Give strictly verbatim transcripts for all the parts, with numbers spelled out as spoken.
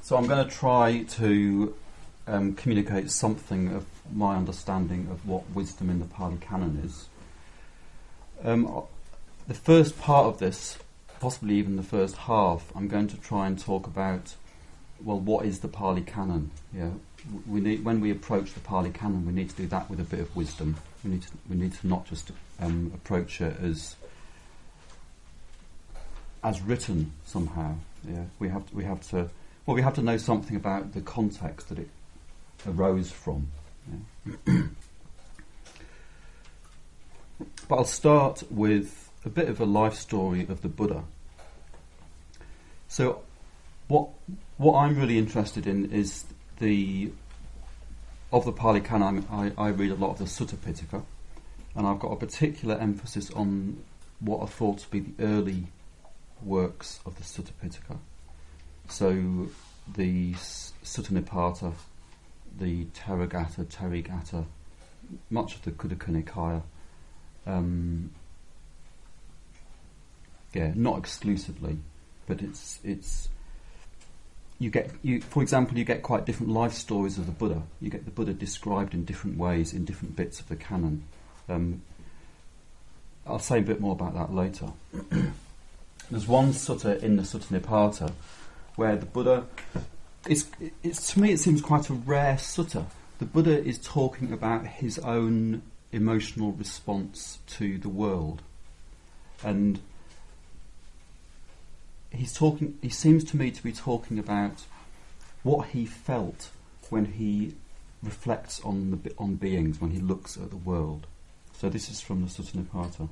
So I'm going to try to um, communicate something of my understanding of what wisdom in the Pali Canon is. Um, the first part of this, possibly even the first half, I'm going to try and talk about, well, what is the Pali Canon? Yeah, we need, when we approach the Pali Canon, we need to do that with a bit of wisdom. We need to, we need to not just um, approach it as as written somehow. Yeah, we have to, we have to well we have to know something about the context that it arose from. Yeah. But I'll start with a bit of a life story of the Buddha. So, what what I'm really interested in is the of the Pali Canon. I, I read a lot of the Sutta Pitaka, and I've got a particular emphasis on what are thought to be the early works of the Sutta Pitaka. So the Sutta Nipata, the Therigatha, Therigatha, much of the Khuddaka Nikaya. Um, yeah, not exclusively, but it's it's you get you for example you get quite different life stories of the Buddha. You get the Buddha described in different ways in different bits of the canon. Um, I'll say a bit more about that later. There's one sutta in the Sutta Nipata where the Buddha, it's, it's to me it seems quite a rare sutta. The Buddha is talking about his own emotional response to the world, and he's talking. He seems to me to be talking about what he felt when he reflects on the on beings, when he looks at the world. So this is from the Sutta Nipata.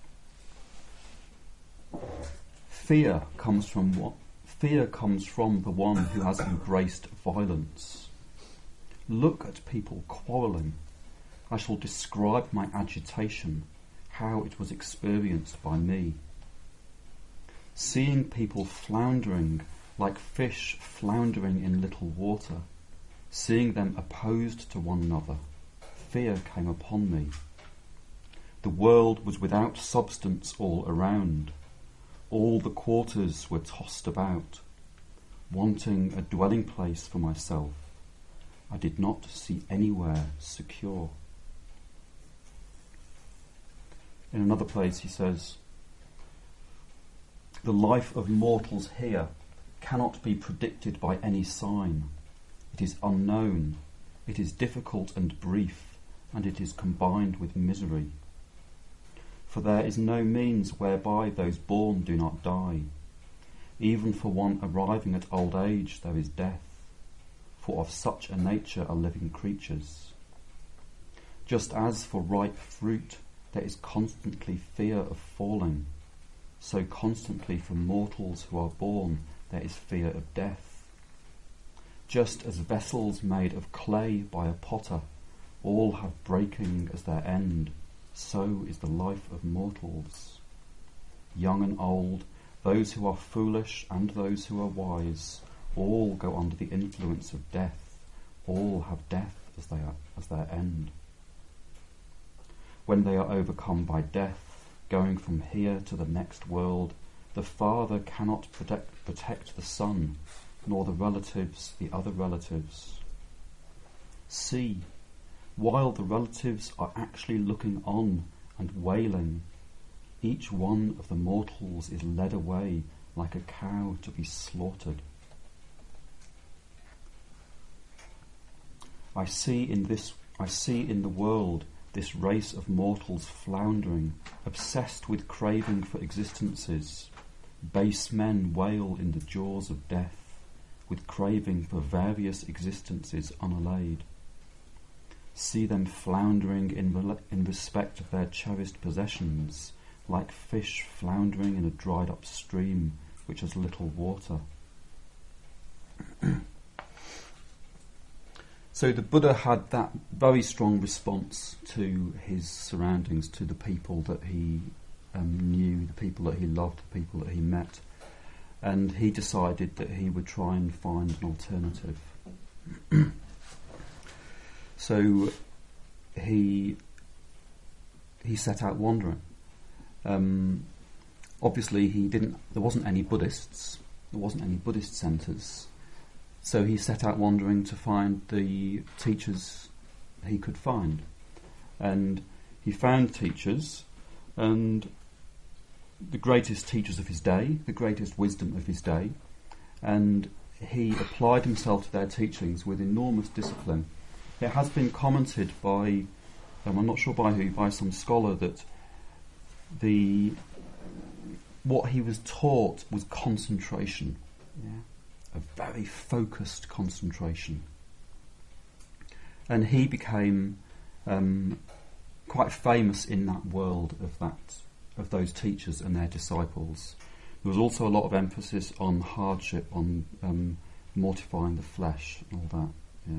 Fear comes from what? Fear comes from the one who has embraced violence. Look at people quarrelling. I shall describe my agitation, how it was experienced by me. Seeing people floundering like fish floundering in little water, seeing them opposed to one another, fear came upon me. The world was without substance all around. All the quarters were tossed about, wanting a dwelling place for myself. I did not see anywhere secure. In another place he says, the life of mortals here cannot be predicted by any sign. It is unknown, it is difficult and brief, and it is combined with misery. For there is no means whereby those born do not die. Even for one arriving at old age there is death, for of such a nature are living creatures. Just as for ripe fruit there is constantly fear of falling, so constantly for mortals who are born there is fear of death. Just as vessels made of clay by a potter all have breaking as their end, so is the life of mortals. Young and old, those who are foolish and those who are wise, all go under the influence of death, all have death as they are, as their end. When they are overcome by death, going from here to the next world, the father cannot protect, protect the son, nor the relatives the other relatives. See, while the relatives are actually looking on and wailing, each one of the mortals is led away like a cow to be slaughtered. I see in this, I see in the world this race of mortals floundering, obsessed with craving for existences. Base men wail in the jaws of death, with craving for various existences unallayed. See them floundering in, re- in respect of their cherished possessions, like fish floundering in a dried up stream which has little water. So the Buddha had that very strong response to his surroundings, to the people that he um, knew, the people that he loved, the people that he met, and he decided that he would try and find an alternative. So he he set out wandering. Um, obviously, he didn't. There wasn't any Buddhists. There wasn't any Buddhist centres. so he set out wandering to find the teachers he could find. And he found teachers, and the greatest teachers of his day, the greatest wisdom of his day, and he applied himself to their teachings with enormous discipline. It has been commented by, um, I'm not sure by who, by some scholar, that the what he was taught was concentration, yeah? A very focused concentration. And he became um, quite famous in that world of that of those teachers and their disciples. There was also a lot of emphasis on hardship, on um, mortifying the flesh and all that.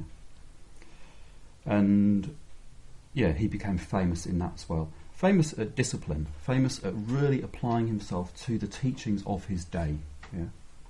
Yeah. And yeah, he became famous in that as well. Famous at discipline, famous at really applying himself to the teachings of his day. Yeah.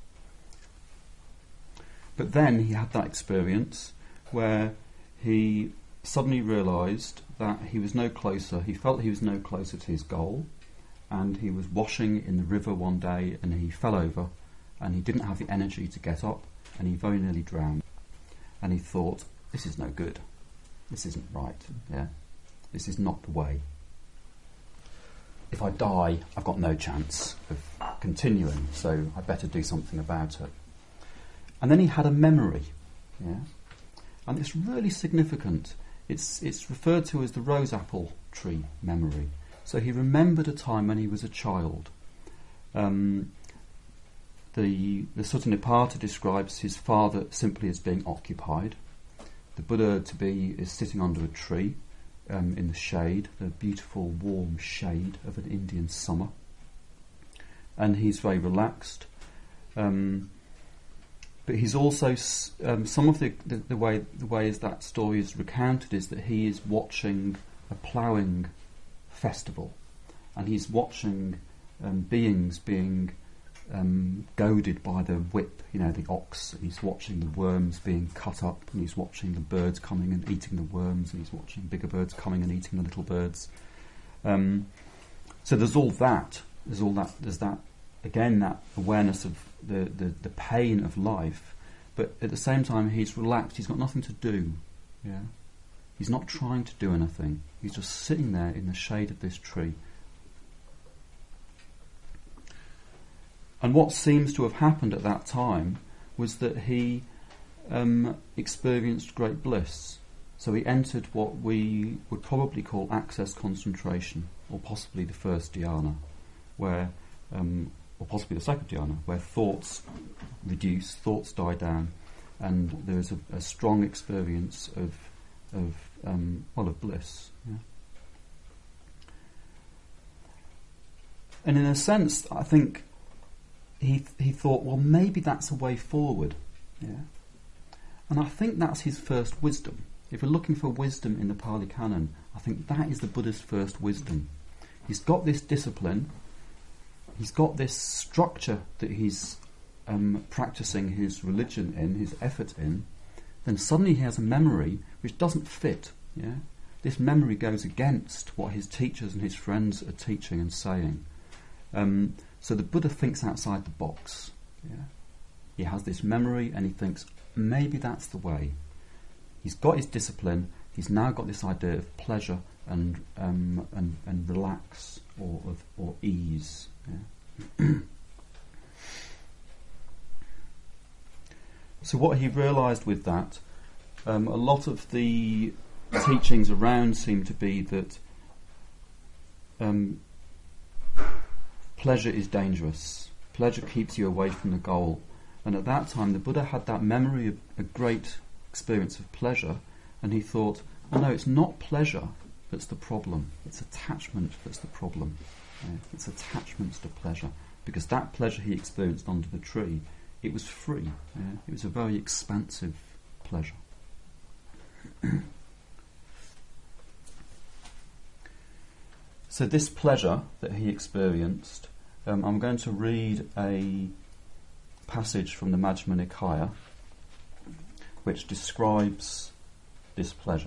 But then he had that experience where he suddenly realised that he was no closer, he felt he was no closer to his goal, and he was washing in the river one day and he fell over and he didn't have the energy to get up and he very nearly drowned. And he thought, this is no good, this isn't right, yeah, this is not the way. If I die, I've got no chance of continuing, so I better do something about it. And then he had a memory, yeah, and it's really significant. It's it's referred to as the rose apple tree memory. So he remembered a time when he was a child. Um, the the Sutta Nipata describes his father simply as being occupied. The Buddha to be is sitting under a tree um, in the shade, the beautiful warm shade of an Indian summer, and he's very relaxed. Um, But he's also um, some of the, the the way the ways that story is recounted is that he is watching a ploughing festival, and he's watching um, beings being um, goaded by the whip, you know, the ox. And he's watching the worms being cut up, and he's watching the birds coming and eating the worms, and he's watching bigger birds coming and eating the little birds. Um, so there's all that. There's all that. There's that. Again, that awareness of the, the, the pain of life, but at the same time he's relaxed, he's got nothing to do. Yeah, he's not trying to do anything, he's just sitting there in the shade of this tree. And what seems to have happened at that time was that he um, experienced great bliss. So he entered what we would probably call access concentration, or possibly the first dhyana, where um, or possibly the second dhyana, where thoughts reduce, thoughts die down, and there is a, a strong experience of, of um, well, of bliss. Yeah? And in a sense, I think he he thought, well, maybe that's a way forward. Yeah? And I think that's his first wisdom. If we're looking for wisdom in the Pali Canon, I think that is the Buddha's first wisdom. He's got this discipline. He's got this structure that he's um, practicing his religion in, his effort in. Then suddenly he has a memory which doesn't fit. Yeah, this memory goes against what his teachers and his friends are teaching and saying. Um, so the Buddha thinks outside the box. Yeah, he has this memory and he thinks maybe that's the way. He's got his discipline. He's now got this idea of pleasure and um, and and relax or of or ease. Yeah. So what he realised with that, um, a lot of the teachings around seem to be that um, pleasure is dangerous. Pleasure keeps you away from the goal. And at that time, the Buddha had that memory of a great experience of pleasure, and he thought, oh no, it's not pleasure that's the problem. It's attachment that's the problem. Yeah, it's attachments to pleasure, because that pleasure he experienced under the tree, it was free. Yeah? It was a very expansive pleasure. So this pleasure that he experienced, um, I'm going to read a passage from the Majjhima Nikaya which describes this pleasure.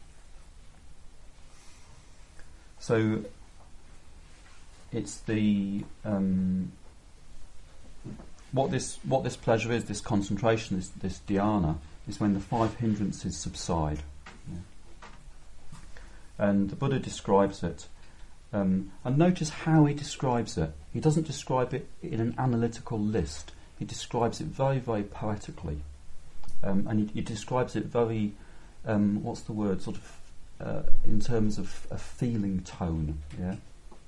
So it's the um, what this what this pleasure is, this concentration, this, this dhyana, is when the five hindrances subside. Yeah. And the Buddha describes it. Um, and notice how he describes it. He doesn't describe it in an analytical list. He describes it very, very poetically. Um, and he, he describes it very, um, what's the word, sort of, uh, in terms of a feeling tone. Yeah.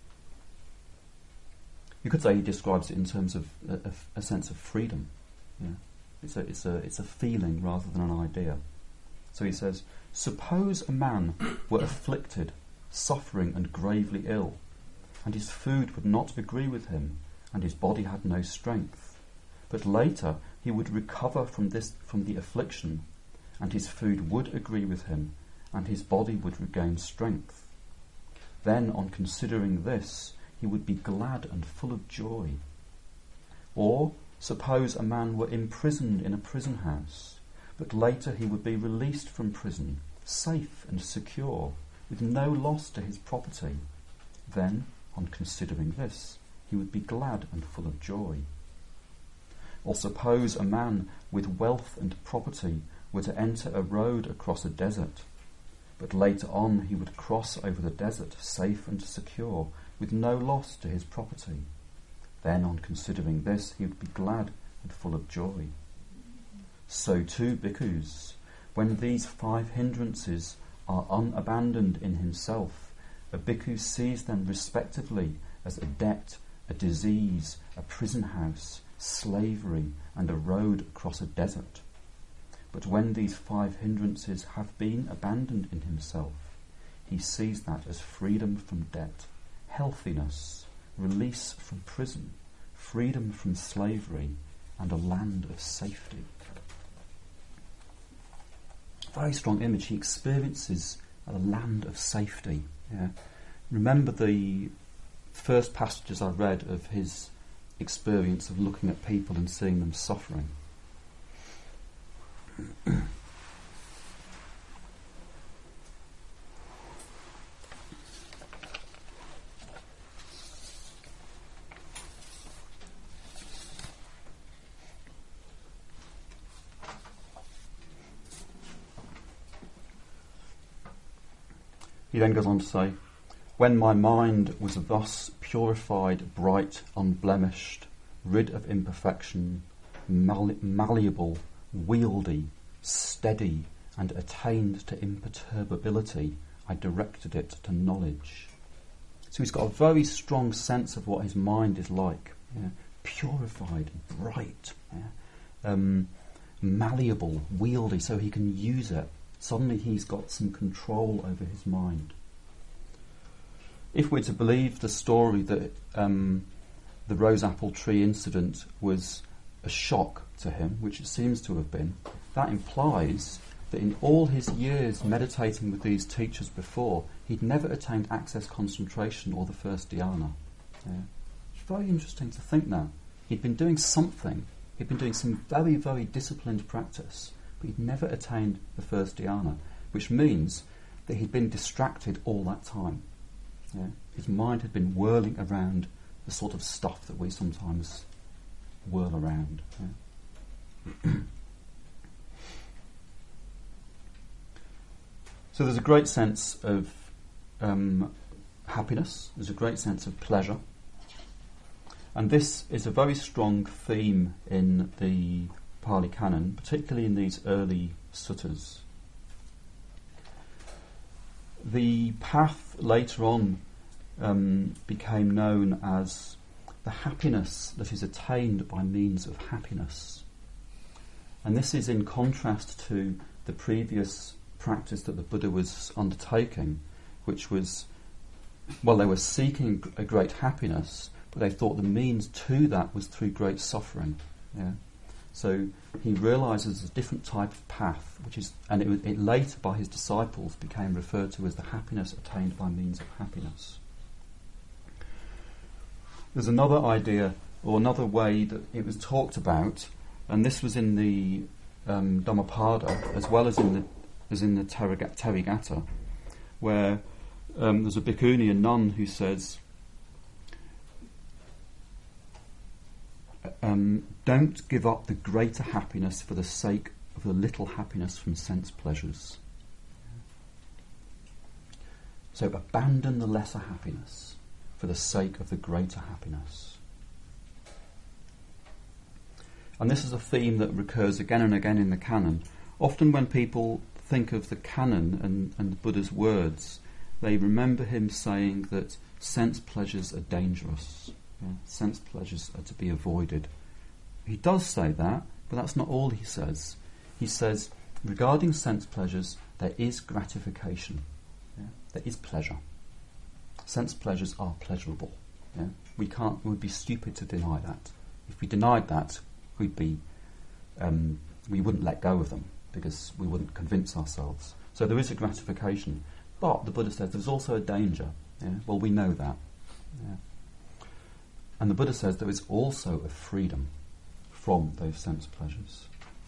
You could say he describes it in terms of a, a, a sense of freedom. Yeah. It's a, it's a, it's a feeling rather than an idea. So he says, suppose a man were afflicted, suffering and gravely ill, and his food would not agree with him, and his body had no strength. But later he would recover from this, from the affliction, and his food would agree with him, and his body would regain strength. Then, on considering this, he would be glad and full of joy. Or, suppose a man were imprisoned in a prison house, but later he would be released from prison, safe and secure, with no loss to his property. Then, on considering this, he would be glad and full of joy. Or suppose a man with wealth and property were to enter a road across a desert, but later on he would cross over the desert safe and secure, with no loss to his property. Then, on considering this, he would be glad and full of joy. So too, bhikkhus, when these five hindrances are unabandoned in himself, a bhikkhu sees them respectively as a debt, a disease, a prison house, slavery, and a road across a desert. But when these five hindrances have been abandoned in himself, he sees that as freedom from debt, healthiness, release from prison, freedom from slavery, and a land of safety. Very strong image. He experiences a land of safety. Yeah. Remember the first passages I read of his experience of looking at people and seeing them suffering. He then goes on to say, when my mind was thus purified, bright, unblemished, rid of imperfection, mal- malleable, wieldy, steady, and attained to imperturbability, I directed it to knowledge. So he's got a very strong sense of what his mind is like. Yeah? Purified, bright, yeah? um, malleable, wieldy, so he can use it. Suddenly he's got some control over his mind. If we're to believe the story that um, the rose apple tree incident was a shock to him, which it seems to have been, that implies that in all his years meditating with these teachers before, he'd never attained access concentration or the first dhyana. Yeah. It's very interesting to think that. He'd been doing something, he'd been doing some very, very disciplined practice, but he'd never attained the first dhyana, which means that he'd been distracted all that time. Yeah? His mind had been whirling around the sort of stuff that we sometimes whirl around. Yeah? So there's a great sense of um, happiness, there's a great sense of pleasure, and this is a very strong theme in the Pali Canon, particularly in these early suttas. The path later on um, became known as the happiness that is attained by means of happiness. And this is in contrast to the previous practice that the Buddha was undertaking, which was, well, they were seeking a great happiness, but they thought the means to that was through great suffering. Yeah. So he realises a different type of path, which is, and it, it later by his disciples became referred to as the happiness attained by means of happiness. There's another idea, or another way that it was talked about, and this was in the um, Dhammapada as well as in the as in the Therigatha, where um, there's a bhikkhuni, a nun, who says, um, don't give up the greater happiness for the sake of the little happiness from sense pleasures. So abandon the lesser happiness for the sake of the greater happiness. And this is a theme that recurs again and again in the canon. Often when people think of the canon and, and Buddha's words, they remember him saying that sense pleasures are dangerous. Yeah? Sense pleasures are to be avoided. He does say that, but that's not all he says. He says, regarding sense pleasures, there is gratification. Yeah? There is pleasure. Sense pleasures are pleasurable. Yeah? We can't. It would be stupid to deny that. If we denied that, we'd be. Um, we wouldn't let go of them because we wouldn't convince ourselves. So there is a gratification, but the Buddha says there's also a danger. Yeah? Well, we know that. Yeah? And the Buddha says there is also a freedom from those sense pleasures.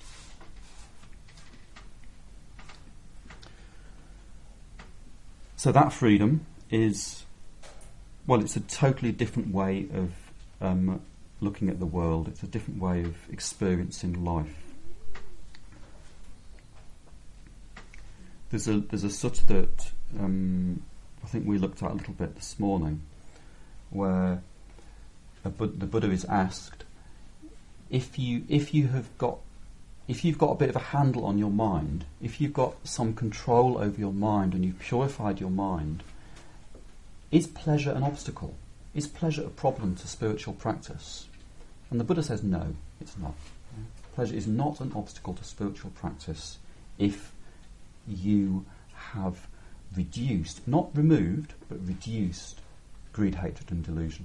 So that freedom is, well, it's a totally different way of um, looking at the world. It's a different way of experiencing life. There's a there's a sutta that um, I think we looked at a little bit this morning, where a Bu- the Buddha is asked, if you if you have got if you've got a bit of a handle on your mind, if you've got some control over your mind and you've purified your mind, is pleasure an obstacle? Is pleasure a problem to spiritual practice? And the Buddha says no, it's not. Pleasure is not an obstacle to spiritual practice if you have reduced, not removed, but reduced greed, hatred and delusion.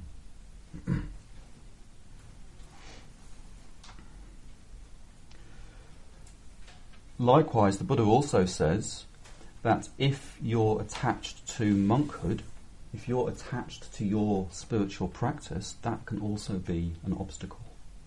Likewise, the Buddha also says that if you're attached to monkhood, if you're attached to your spiritual practice, that can also be an obstacle.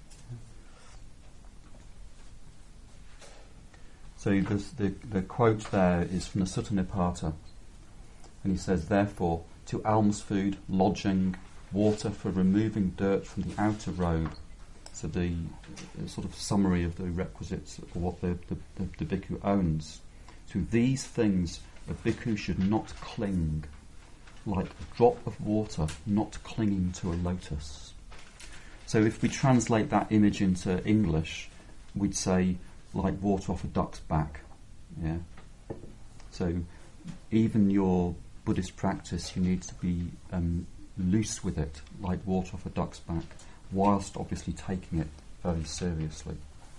So this, the, the quote there is from the Sutta Nipata, and he says, therefore, to alms food, lodging, water for removing dirt from the outer robe. So the, the sort of summary of the requisites for what the, the, the, the bhikkhu owns. To these things a bhikkhu should not cling, like a drop of water not clinging to a lotus. So if we translate that image into English, we'd say, like water off a duck's back. Yeah. So even your Buddhist practice, you need to be um, loose with it, like water off a duck's back, whilst obviously taking it very seriously.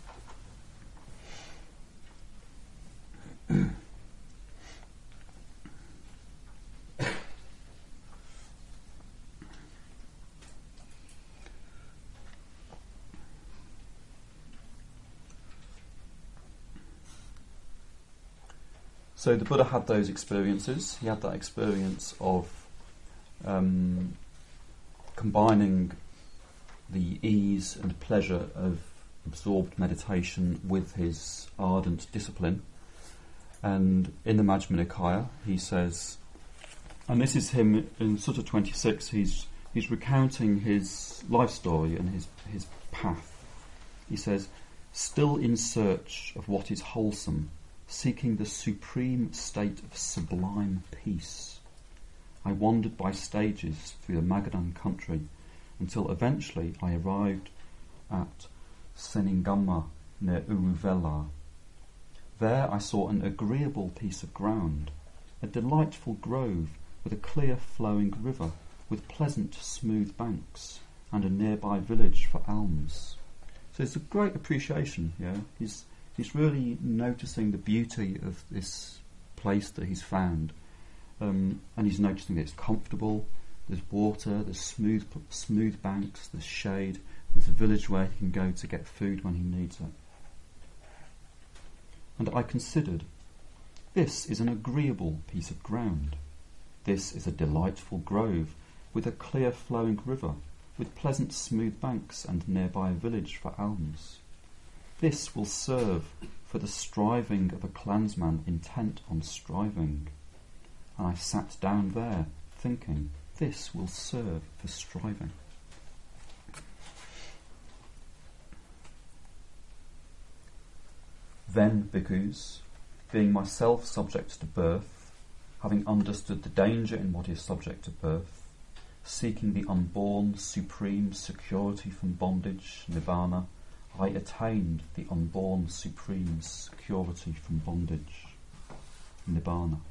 So the Buddha had those experiences. He had that experience of um, combining the ease and pleasure of absorbed meditation with his ardent discipline. And in the Majjhima Nikaya, he says, and this is him in Sutta twenty-six, he's he's recounting his life story and his, his path. He says, still in search of what is wholesome, seeking the supreme state of sublime peace, I wandered by stages through the Magadhan country until eventually I arrived at Seningama near Uruvela. There I saw an agreeable piece of ground, a delightful grove with a clear flowing river with pleasant smooth banks and a nearby village for alms. So it's a great appreciation. Yeah, he's he's really noticing the beauty of this place that he's found, um, and he's noticing that it's comfortable. There's water, there's smooth smooth banks, there's shade, there's a village where he can go to get food when he needs it. And I considered, this is an agreeable piece of ground. This is a delightful grove with a clear flowing river, with pleasant smooth banks and nearby a village for alms. This will serve for the striving of a clansman intent on striving. And I sat down there, thinking, this will serve for striving. Then, bhikkhus, being myself subject to birth, having understood the danger in what is subject to birth, seeking the unborn supreme security from bondage, nibbana, I attained the unborn supreme security from bondage, nibbana.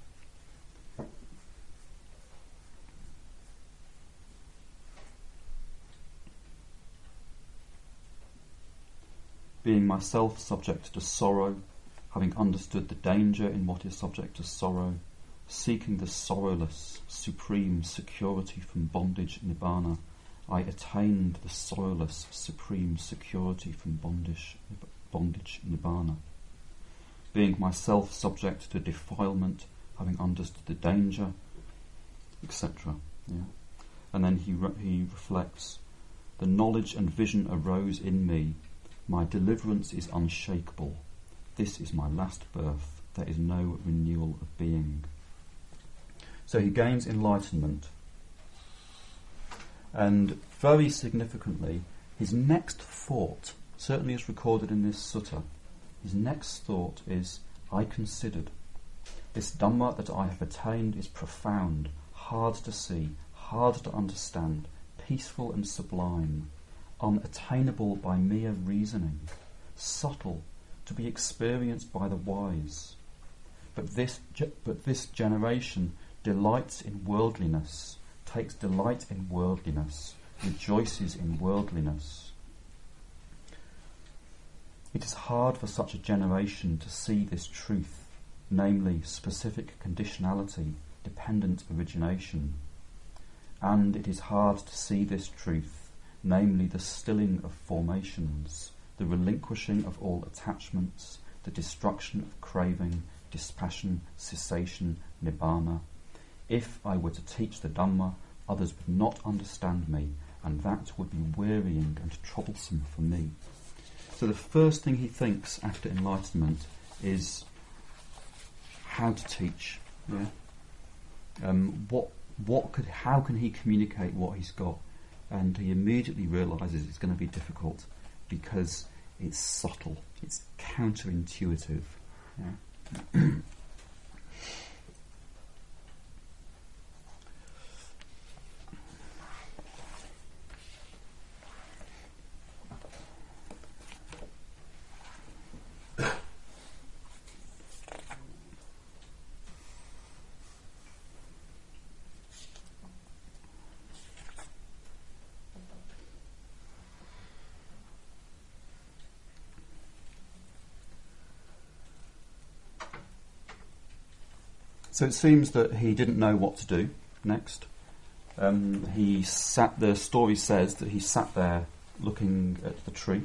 Being myself subject to sorrow, having understood the danger in what is subject to sorrow, seeking the sorrowless, supreme security from bondage, nibbana, I attained the sorrowless, supreme security from bondage, bondage, nibbana. Being myself subject to defilement, having understood the danger, et cetera. Yeah. And then he re- he reflects, the knowledge and vision arose in me. My deliverance is unshakable. This is my last birth. There is no renewal of being. So he gains enlightenment. And very significantly, his next thought, certainly as recorded in this sutta, his next thought is, I considered. This Dhamma that I have attained is profound, hard to see, hard to understand, peaceful and sublime, unattainable by mere reasoning, subtle, to be experienced by the wise. But this, ge- but this generation delights in worldliness, takes delight in worldliness, rejoices in worldliness. It is hard for such a generation to see this truth, namely specific conditionality, dependent origination. And it is hard to see this truth, namely the stilling of formations, the relinquishing of all attachments, the destruction of craving, dispassion, cessation, nibbana. If I were to teach the Dhamma, others would not understand me, and that would be wearying and troublesome for me. So the first thing he thinks after enlightenment is how to teach. Yeah. Um, what what could how can he communicate what he's got? And he immediately realises it's going to be difficult because it's subtle, it's counterintuitive. Yeah. So it seems that he didn't know what to do next. Um, he sat. The story says that he sat there looking at the tree.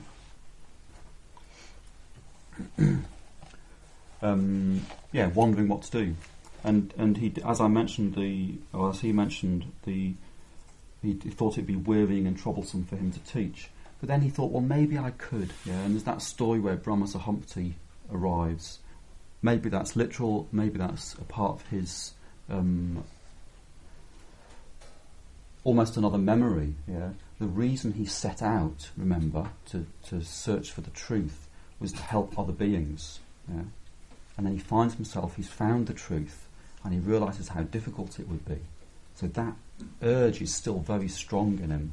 um, yeah, wondering what to do, and and he, as I mentioned, the or as he mentioned, the he, he thought it'd be wearying and troublesome for him to teach. But then he thought, well, maybe I could. Yeah, and there's that story where Brahma Sahampati arrives. Maybe that's literal, maybe that's a part of his, um, almost another memory. Yeah, the reason he set out, remember, to, to search for the truth was to help other beings. Yeah, and then he finds himself, he's found the truth, and he realises how difficult it would be. So that urge is still very strong in him.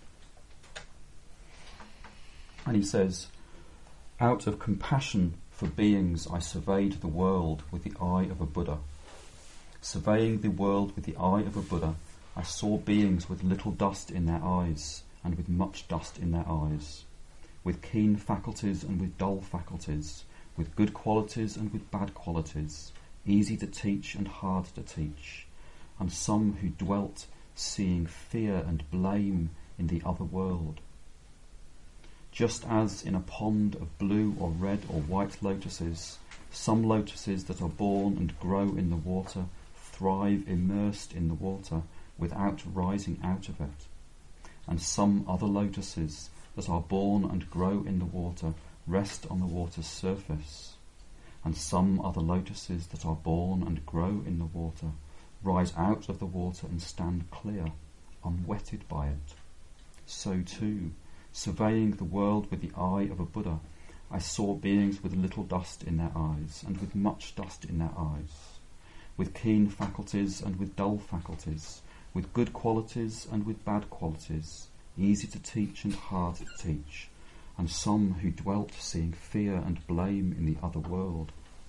And he says, out of compassion for beings, I surveyed the world with the eye of a Buddha. Surveying the world with the eye of a Buddha, I saw beings with little dust in their eyes and with much dust in their eyes, with keen faculties and with dull faculties, with good qualities and with bad qualities, easy to teach and hard to teach, and some who dwelt seeing fear and blame in the other world. Just as in a pond of blue or red or white lotuses, some lotuses that are born and grow in the water thrive immersed in the water without rising out of it, and some other lotuses that are born and grow in the water rest on the water's surface, and some other lotuses that are born and grow in the water rise out of the water and stand clear, unwetted by it. So too, surveying the world with the eye of a Buddha, I saw beings with little dust in their eyes, and with much dust in their eyes, with keen faculties and with dull faculties, with good qualities and with bad qualities, easy to teach and hard to teach, and some who dwelt seeing fear and blame in the other world.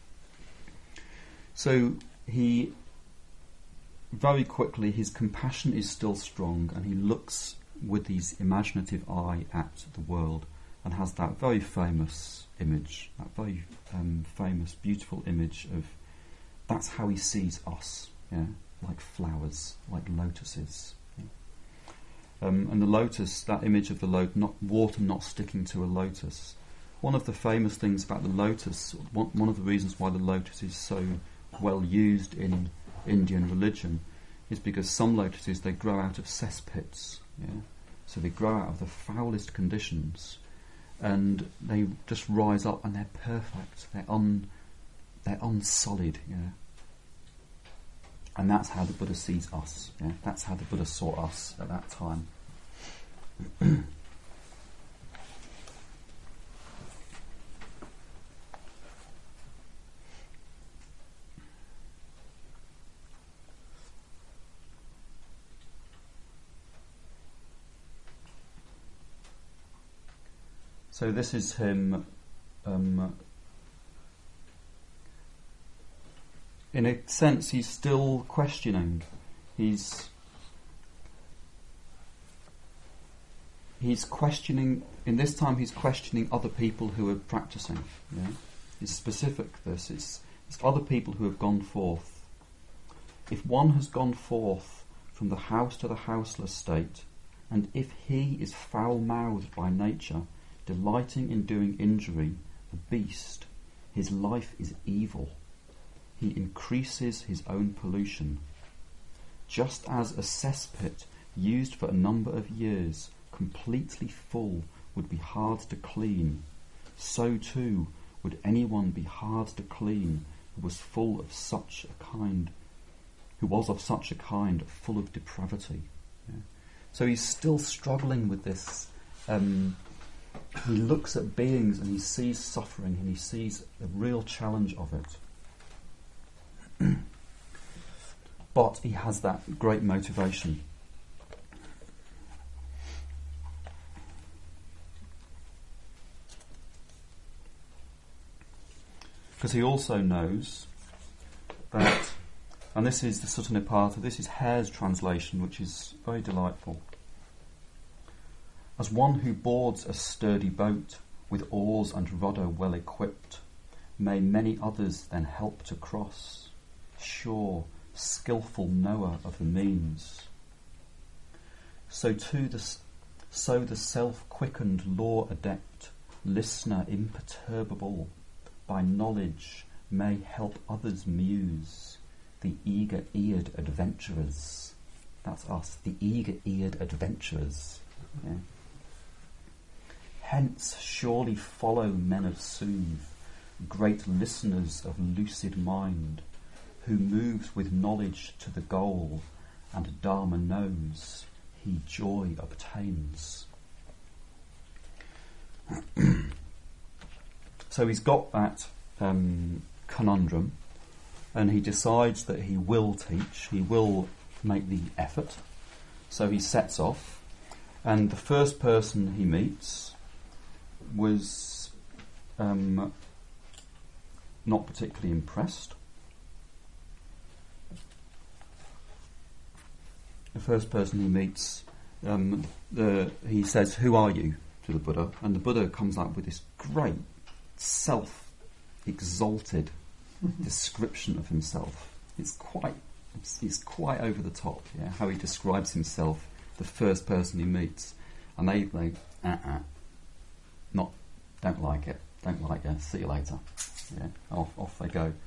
So he, very quickly, his compassion is still strong, and he looks with his imaginative eye at the world, and has that very famous image, that very um, famous, beautiful image of, that's how he sees us, yeah, like flowers, like lotuses. Yeah. Um, and the lotus, that image of the lo- not water not sticking to a lotus. One of the famous things about the lotus, one, one of the reasons why the lotus is so well used in Indian religion, is because some lotuses, they grow out of cesspits, yeah? So they grow out of the foulest conditions, and they just rise up, and they're perfect. They're un, they're unsullied, yeah. And that's how the Buddha sees us. Yeah, that's how the Buddha saw us at that time. So this is him, um, in a sense he's still questioning. He's he's questioning, in this time he's questioning other people who are practicing. Yeah? It's specific, this. It's, it's other people who have gone forth. If one has gone forth from the house to the houseless state, and if he is foul-mouthed by nature, delighting in doing injury, the beast, his life is evil. He increases his own pollution. Just as a cesspit used for a number of years, completely full, would be hard to clean, so too would anyone be hard to clean who was full of such a kind, who was of such a kind, full of depravity. Yeah. So he's still struggling with this. Um, He looks at beings and he sees suffering, and he sees the real challenge of it. But he has that great motivation. Because he also knows that, and this is the Sutta Nipata, this is Hare's translation, which is very delightful. As one who boards a sturdy boat with oars and rudder well equipped, may many others then help to cross, sure, skilful knower of the means. So too the, so the self-quickened law adept, listener imperturbable, by knowledge may help others muse, the eager-eared adventurers. That's us, the eager-eared adventurers. Yeah. Hence surely follow men of soothe, great listeners of lucid mind, who moves with knowledge to the goal, and Dharma knows, he joy obtains. So he's got that um, conundrum, and he decides that he will teach, he will make the effort. So he sets off, and the first person he meets was um, not particularly impressed. The first person he meets, um, the, he says, "Who are you?" to the Buddha, and the Buddha comes up with this great self-exalted description of himself. It's quite, it's, it's quite over the top. Yeah, how he describes himself, the first person he meets, and they, they, uh-uh. Not, don't like it, don't like it, see you later. Yeah, off, off they go.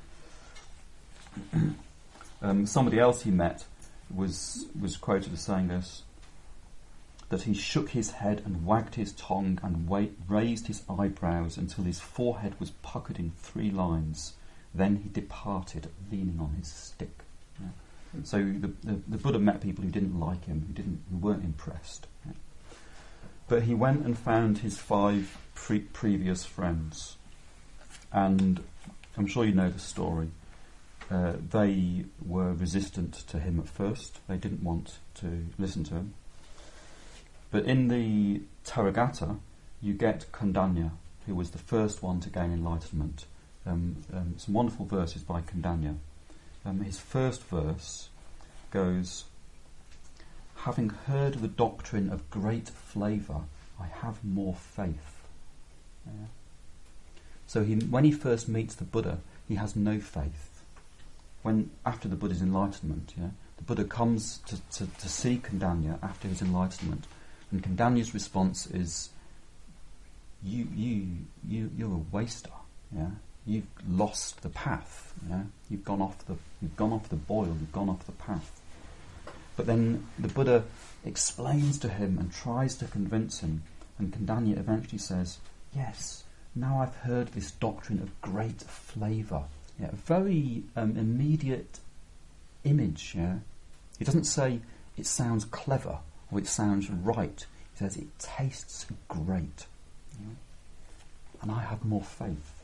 um, somebody else he met was was quoted as saying this, that he shook his head and wagged his tongue and wa- raised his eyebrows until his forehead was puckered in three lines. Then he departed, leaning on his stick. Yeah. So the, the the Buddha met people who didn't like him, who didn't, who weren't impressed. Yeah. But he went and found his five pre- previous friends, and I'm sure you know the story. Uh, they were resistant to him at first. They didn't want to listen to him. But in the Therigatha, you get Kondanya, who was the first one to gain enlightenment. Um, um, some wonderful verses by Kondanya. Um, his first verse goes, "Having heard the doctrine of great flavour, I have more faith." Yeah. So he, when he first meets the Buddha, he has no faith. When after the Buddha's enlightenment, yeah, the Buddha comes to, to, to see Kondanya after his enlightenment, and Kondanya's response is, "You, you, you, you're a waster. Yeah, you've lost the path. Yeah, you've gone off the, you've gone off the boil. You've gone off the path." But then the Buddha explains to him and tries to convince him, and Kondanya eventually says, "Yes, now I've heard this doctrine of great flavour." Yeah, a very um, immediate image. Yeah, he doesn't say it sounds clever or it sounds right. He says it tastes great, yeah? And I have more faith.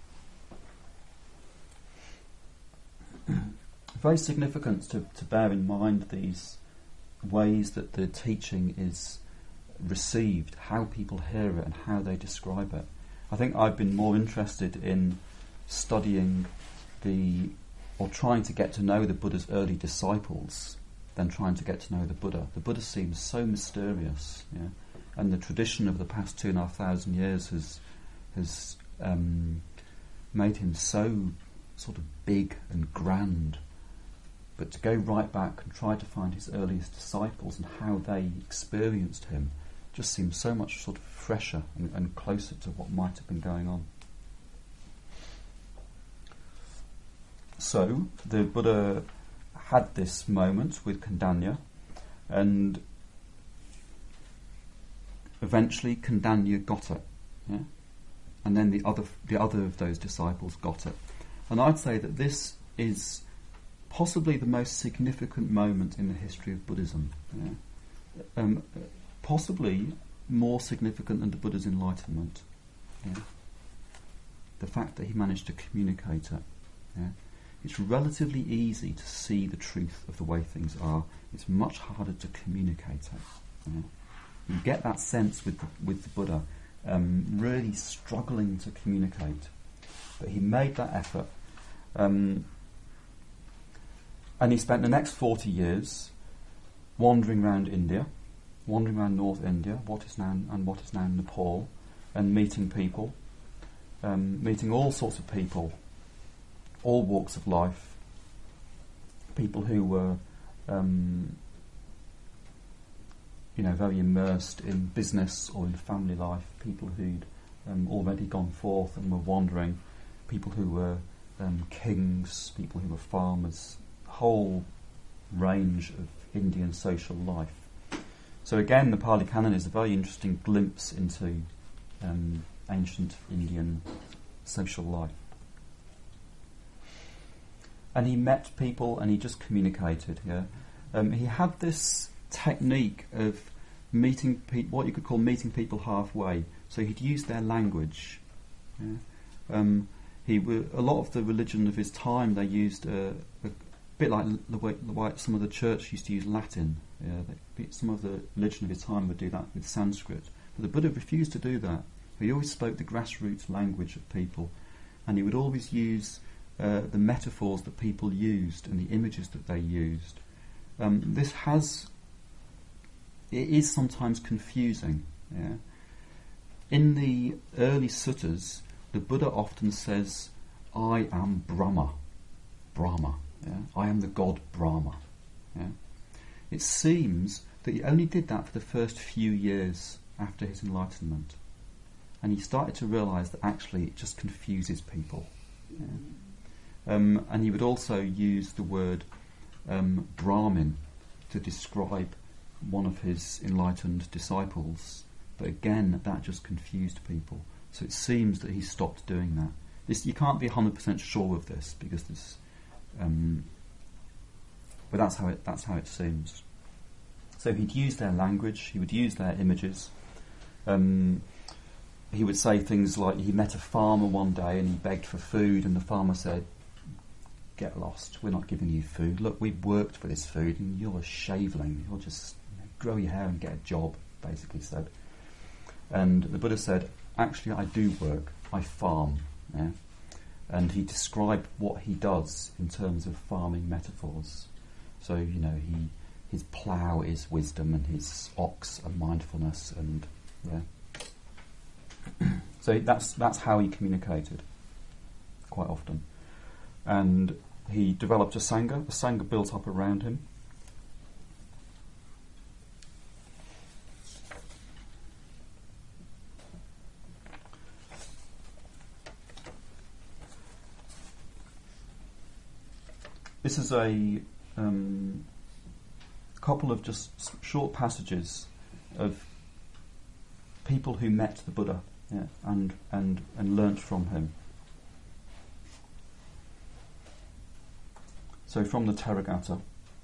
Very significant to, to bear in mind these ways that the teaching is received, how people hear it and how they describe it. I think I've been more interested in studying the, or trying to get to know the Buddha's early disciples than trying to get to know the Buddha. The Buddha seems so mysterious, yeah? And the tradition of the past two and a half thousand years has has um, made him so sort of big and grand. But to go right back and try to find his earliest disciples and how they experienced him just seems so much sort of fresher and, and closer to what might have been going on. So the Buddha had this moment with Kondanya, and eventually Kondanya got it, yeah? And then the other the other of those disciples got it. And I'd say that this is possibly the most significant moment in the history of Buddhism, yeah? um, possibly more significant than the Buddha's enlightenment. Yeah? The fact that he managed to communicate it. Yeah? It's relatively easy to see the truth of the way things are. It's much harder to communicate it. Yeah? You get that sense with the, with the Buddha um, really struggling to communicate. But he made that effort. Um, and he spent the next forty years wandering around India, wandering around North India, what is now and what is now Nepal, and meeting people, um, meeting all sorts of people, all walks of life, people who were, um, you know, very immersed in business or in family life, people who'd um, already gone forth and were wandering, people who were um, kings, people who were farmers, a whole range of Indian social life. So again, the Pali Canon is a very interesting glimpse into um, ancient Indian social life. And he met people and he just communicated. Yeah, um, he had this technique of meeting pe- what you could call meeting people halfway. So he'd use their language. Yeah? Um, he w- a lot of the religion of his time, they used uh, a bit like the way, the way some of the church used to use Latin. Yeah? They, some of the religion of his time would do that with Sanskrit, but the Buddha refused to do that. He always spoke the grassroots language of people, and he would always use Uh, the metaphors that people used and the images that they used. Um, this has, it is sometimes confusing. Yeah? In the early suttas, the Buddha often says, "I am Brahma." Brahma. Yeah? I am the god Brahma. Yeah? It seems that he only did that for the first few years after his enlightenment. And he started to realise that actually it just confuses people. Yeah? Um, and he would also use the word um, Brahmin to describe one of his enlightened disciples. But again, that just confused people. So it seems that he stopped doing that. This, you can't be one hundred percent sure of this, because this, um, but that's how it that's how it seems. So he'd use their language, he would use their images, Um, he would say things like he met a farmer one day and he begged for food, and the farmer said, "Get lost, we're not giving you food. Look, we've worked for this food and you're a shaveling. You'll just, you know, grow your hair and get a job," basically said. And the Buddha said, "Actually, I do work. I farm." Yeah? And he described what he does in terms of farming metaphors. So, you know, he his plough is wisdom and his ox are mindfulness, and yeah. So that's that's how he communicated quite often. And he developed a Sangha. The Sangha built up around him. This is a um, couple of just short passages of people who met the Buddha, yeah, and and and learnt from him. So from the Therigatha,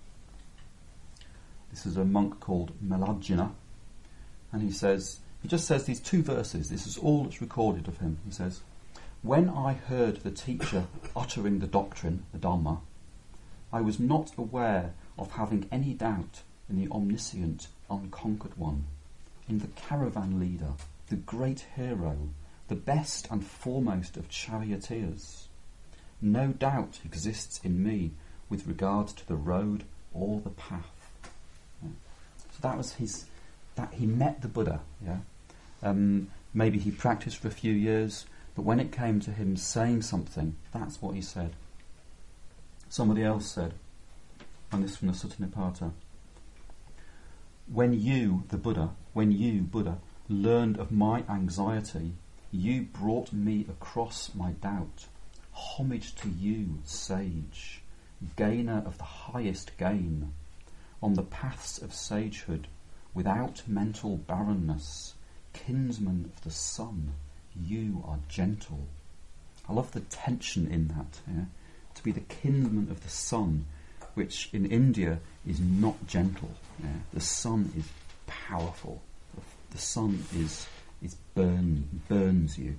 this is a monk called Melajjana, and he says, he just says these two verses. This is all that's recorded of him. He says, "When I heard the teacher uttering the doctrine, the Dhamma, I was not aware of having any doubt in the omniscient, unconquered one, in the caravan leader, the great hero, the best and foremost of charioteers. No doubt exists in me with regard to the road or the path." Yeah. So that was his, that he met the Buddha, yeah. Um, maybe he practiced for a few years, but when it came to him saying something, that's what he said. Somebody else said, and this from the Sutta Nipata, "When you, the Buddha, when you, Buddha, learned of my anxiety, you brought me across my doubt. Homage to you, sage, gainer of the highest gain, on the paths of sagehood, without mental barrenness, kinsman of the sun, you are gentle." I love the tension in that, yeah? To be the kinsman of the sun, which in India is not gentle. Yeah? The sun is powerful. The, the sun is is burn burns you.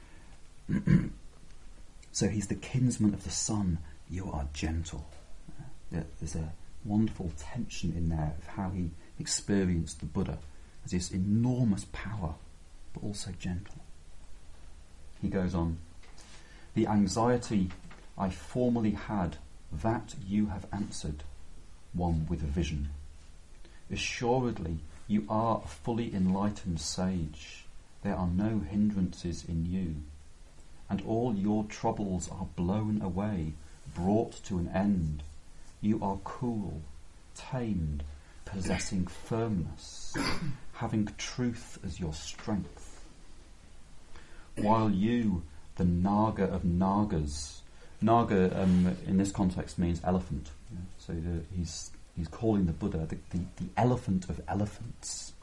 So he's the kinsman of the sun. You are gentle. Yeah? There's a wonderful tension in there of how he experienced the Buddha as this enormous power, but also gentle. He goes on, "The anxiety I formerly had, that you have answered, one with a vision. Assuredly, you are a fully enlightened sage. There are no hindrances in you, and all your troubles are blown away, brought to an end. You are cool, tamed, possessing firmness, having truth as your strength. While you, the Naga of Nagas," Naga um, in this context means elephant. Yeah? So the, he's he's calling the Buddha the, the, the elephant of elephants,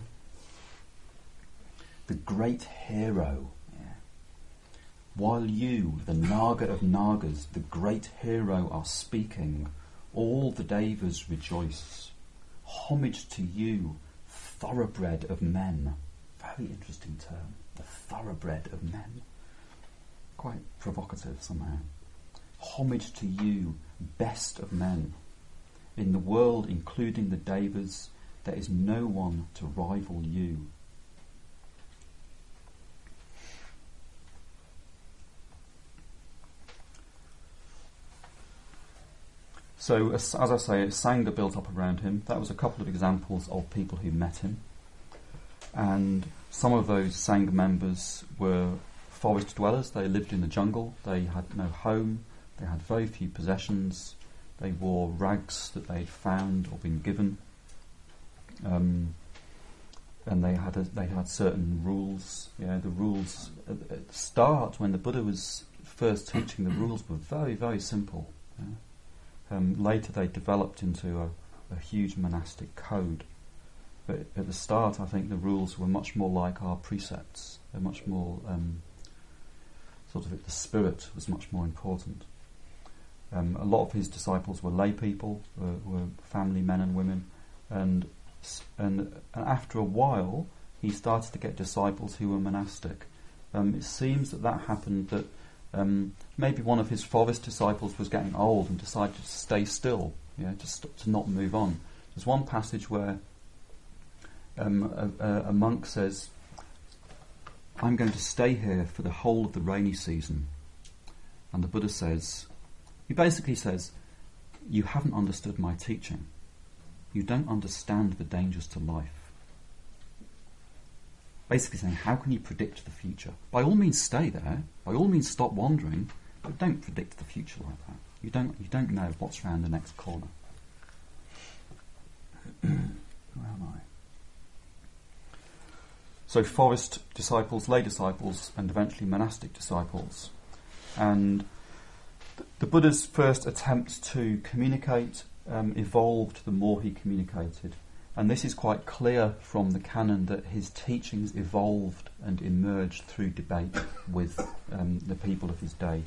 the great hero. Yeah? While you, the Naga of Nagas, the great hero, are speaking, all the Devas rejoice. Homage to you, thoroughbred of men. Very interesting term, the thoroughbred of men. Quite provocative somehow. Homage to you, best of men. In the world, including the Devas, there is no one to rival you. So, as, as I say, Sangha built up around him. That was a couple of examples of people who met him. And some of those Sangha members were forest dwellers. They lived in the jungle. They had no home. They had very few possessions. They wore rags that they'd found or been given. Um, and they had a, they had certain rules. Yeah, the rules at, at the start, when the Buddha was first teaching, the rules were very, very simple. Yeah. Um, later they developed into a, a huge monastic code. But at the start, I think the rules were much more like our precepts. They're much more, um, sort of, the spirit was much more important. Um, a lot of his disciples were lay people, were, were family men and women, and, and and after a while, he started to get disciples who were monastic. Um, it seems that that happened that um, maybe one of his forest disciples was getting old and decided to stay still, you know, to, st- to not move on. There's one passage where um, a, a, a monk says, I'm going to stay here for the whole of the rainy season. And the Buddha says, he basically says, you haven't understood my teaching. You don't understand the dangers to life. Basically saying, how can you predict the future? By all means stay there, by all means stop wandering, but don't predict the future like that. You don't you don't know what's round the next corner. Where am I? So forest disciples, lay disciples, and eventually monastic disciples. And th- the Buddha's first attempt to communicate um, evolved the more he communicated. And this is quite clear from the canon that his teachings evolved and emerged through debate with um, the people of his day.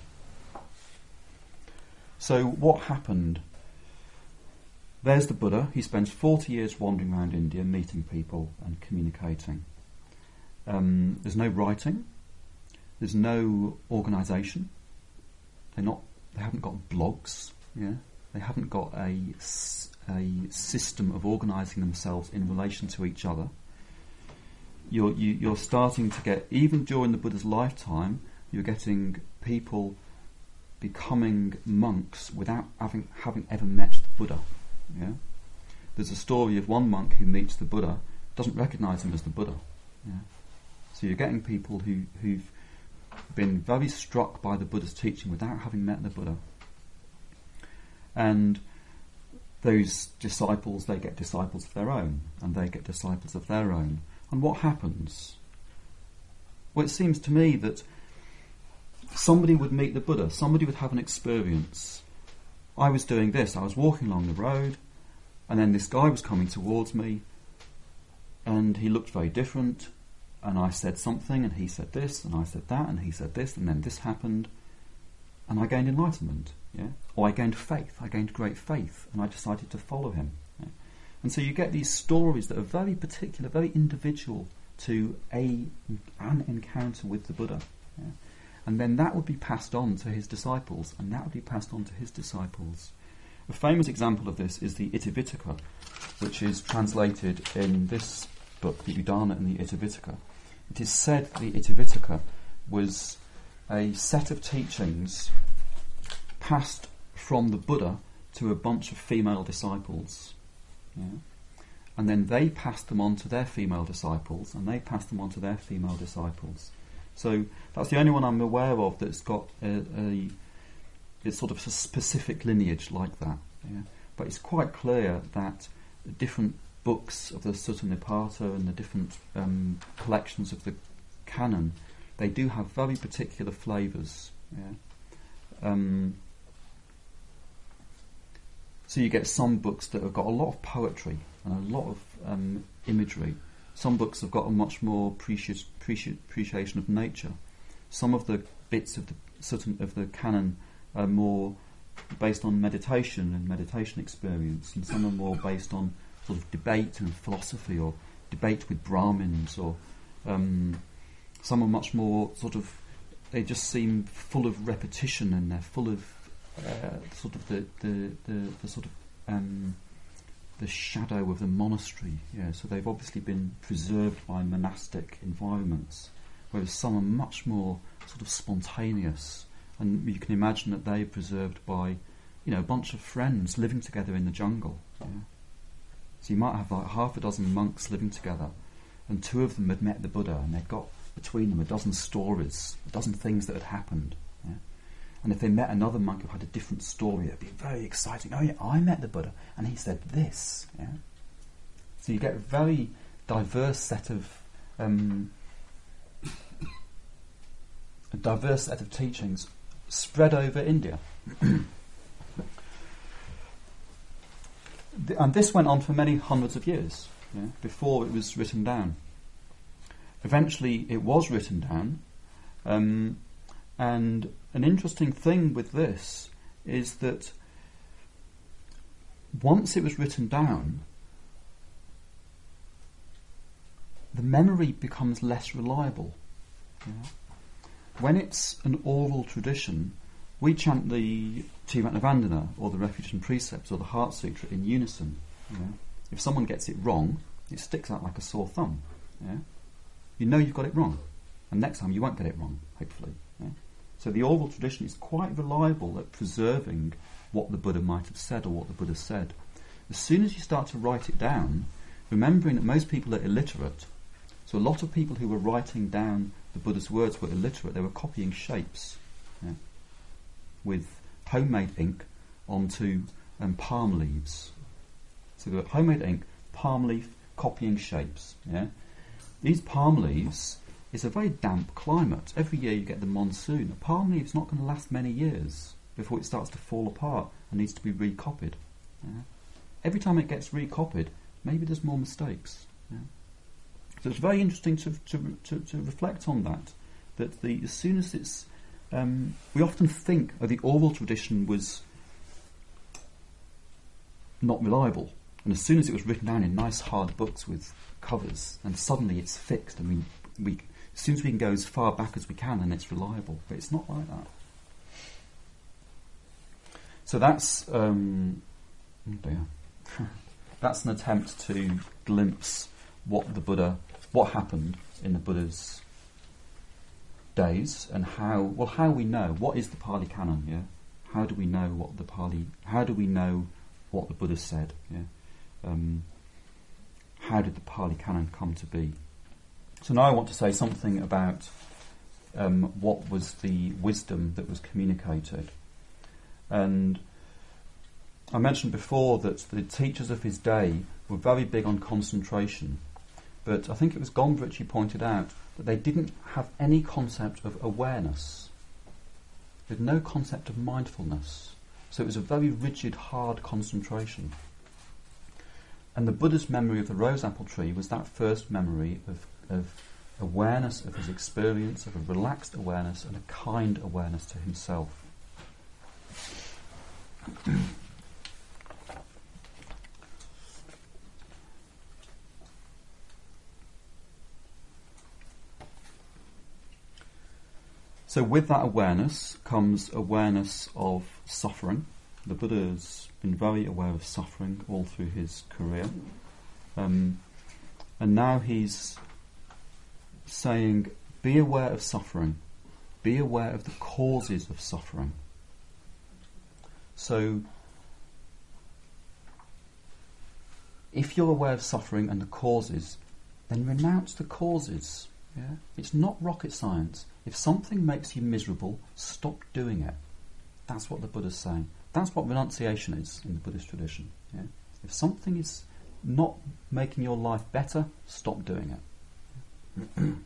So what happened? There's the Buddha. He spends forty years wandering around India, meeting people and communicating. Um, there's no writing. There's no organisation. They're not. They haven't got blogs. Yeah. They haven't got a a system of organising themselves in relation to each other. You're you, you're starting to get, even during the Buddha's lifetime, you're getting people becoming monks without having having ever met the Buddha. Yeah. There's a story of one monk who meets the Buddha, doesn't recognise him as the Buddha. Yeah. So you're getting people who who've been very struck by the Buddha's teaching without having met the Buddha. And those disciples, they get disciples of their own, and they get disciples of their own. And what happens? Well, it seems to me that somebody would meet the Buddha, somebody would have an experience. I was doing this, I was walking along the road, and then this guy was coming towards me, and he looked very different, and I said something, and he said this, and I said that, and he said this, and then this happened, and I gained enlightenment. Yeah? Or I gained faith, I gained great faith, and I decided to follow him. Yeah? And so you get these stories that are very particular, very individual to a an encounter with the Buddha. Yeah? And then that would be passed on to his disciples, and that would be passed on to his disciples. A famous example of this is the Itavitaka, which is translated in this book, the Udana and the Itavitaka. It is said the Itavitaka was a set of teachings passed from the Buddha to a bunch of female disciples. Yeah? And then they passed them on to their female disciples, and they passed them on to their female disciples. So that's the only one I'm aware of that's got a, a it's sort of a specific lineage like that. Yeah? But it's quite clear that the different books of the Sutta Nipata and the different um, collections of the canon, they do have very particular flavours. Yeah? Um, so you get some books that have got a lot of poetry and a lot of um, imagery. Some books have got a much more appreci- appreci- appreciation of nature. Some of the bits of the Sutta, of the canon are more based on meditation and meditation experience, and some are more based on sort of debate and philosophy, or debate with Brahmins, or um, some are much more sort of, they just seem full of repetition, and they're full of uh, sort of the the, the, the sort of um, the shadow of the monastery. Yeah, so they've obviously been preserved by monastic environments, whereas some are much more sort of spontaneous, and you can imagine that they're preserved by, you know, a bunch of friends living together in the jungle. Yeah? So you might have like half a dozen monks living together, and two of them had met the Buddha, and they'd got between them a dozen stories, a dozen things that had happened. Yeah? And if they met another monk who had a different story, it'd be very exciting. Oh yeah, I met the Buddha, and he said this. Yeah? So you get a very diverse set of um, a diverse set of teachings spread over India. And this went on for many hundreds of years, yeah, before it was written down. Eventually it was written down, um, and an interesting thing with this is that once it was written down, the memory becomes less reliable. Yeah? When it's an oral tradition, we chant the Tiratnavandana or the Refuge and Precepts or the Heart Sutra in unison. Yeah? If someone gets it wrong, it sticks out like a sore thumb. Yeah? You know you've got it wrong, and next time you won't get it wrong, hopefully. Yeah? So the oral tradition is quite reliable at preserving what the Buddha might have said or what the Buddha said. As soon as you start to write it down, remembering that most people are illiterate, so a lot of people who were writing down the Buddha's words were illiterate. They were copying shapes, yeah, with homemade ink onto um, palm leaves. So they were homemade ink, palm leaf, copying shapes. Yeah, these palm leaves is a very damp climate. Every year you get the monsoon. A palm leaf's not going to last many years before it starts to fall apart and needs to be recopied. Yeah? Every time it gets recopied, maybe there's more mistakes. Yeah? So it's very interesting to, to to to reflect on that. That the as soon as it's, um, we often think oh, the oral tradition was not reliable, and as soon as it was written down in nice hard books with covers, and suddenly it's fixed, and we we as soon as we can go as far back as we can, and it's reliable. But it's not like that. So that's um, oh dear. That's an attempt to glimpse what the Buddha, what happened in the Buddha's days, and how well how we know what is the Pali Canon. Yeah, how do we know what the Pali? How do we know what the Buddha said? Yeah, um, how did the Pali Canon come to be? So now I want to say something about um, what was the wisdom that was communicated. And I mentioned before that the teachers of his day were very big on concentration, but I think it was Gombrich who pointed out that they didn't have any concept of awareness. They had no concept of mindfulness. So it was a very rigid, hard concentration. And the Buddha's memory of the rose apple tree was that first memory of, of awareness of his experience, of a relaxed awareness and a kind awareness to himself. So with that awareness comes awareness of suffering. The Buddha's been very aware of suffering all through his career. Um, and now he's saying, be aware of suffering. Be aware of the causes of suffering. So, if you're aware of suffering and the causes, then renounce the causes. Yeah? It's not rocket science. If something makes you miserable, stop doing it. That's what the Buddha's saying. That's what renunciation is in the Buddhist tradition. Yeah? If something is not making your life better, stop doing it.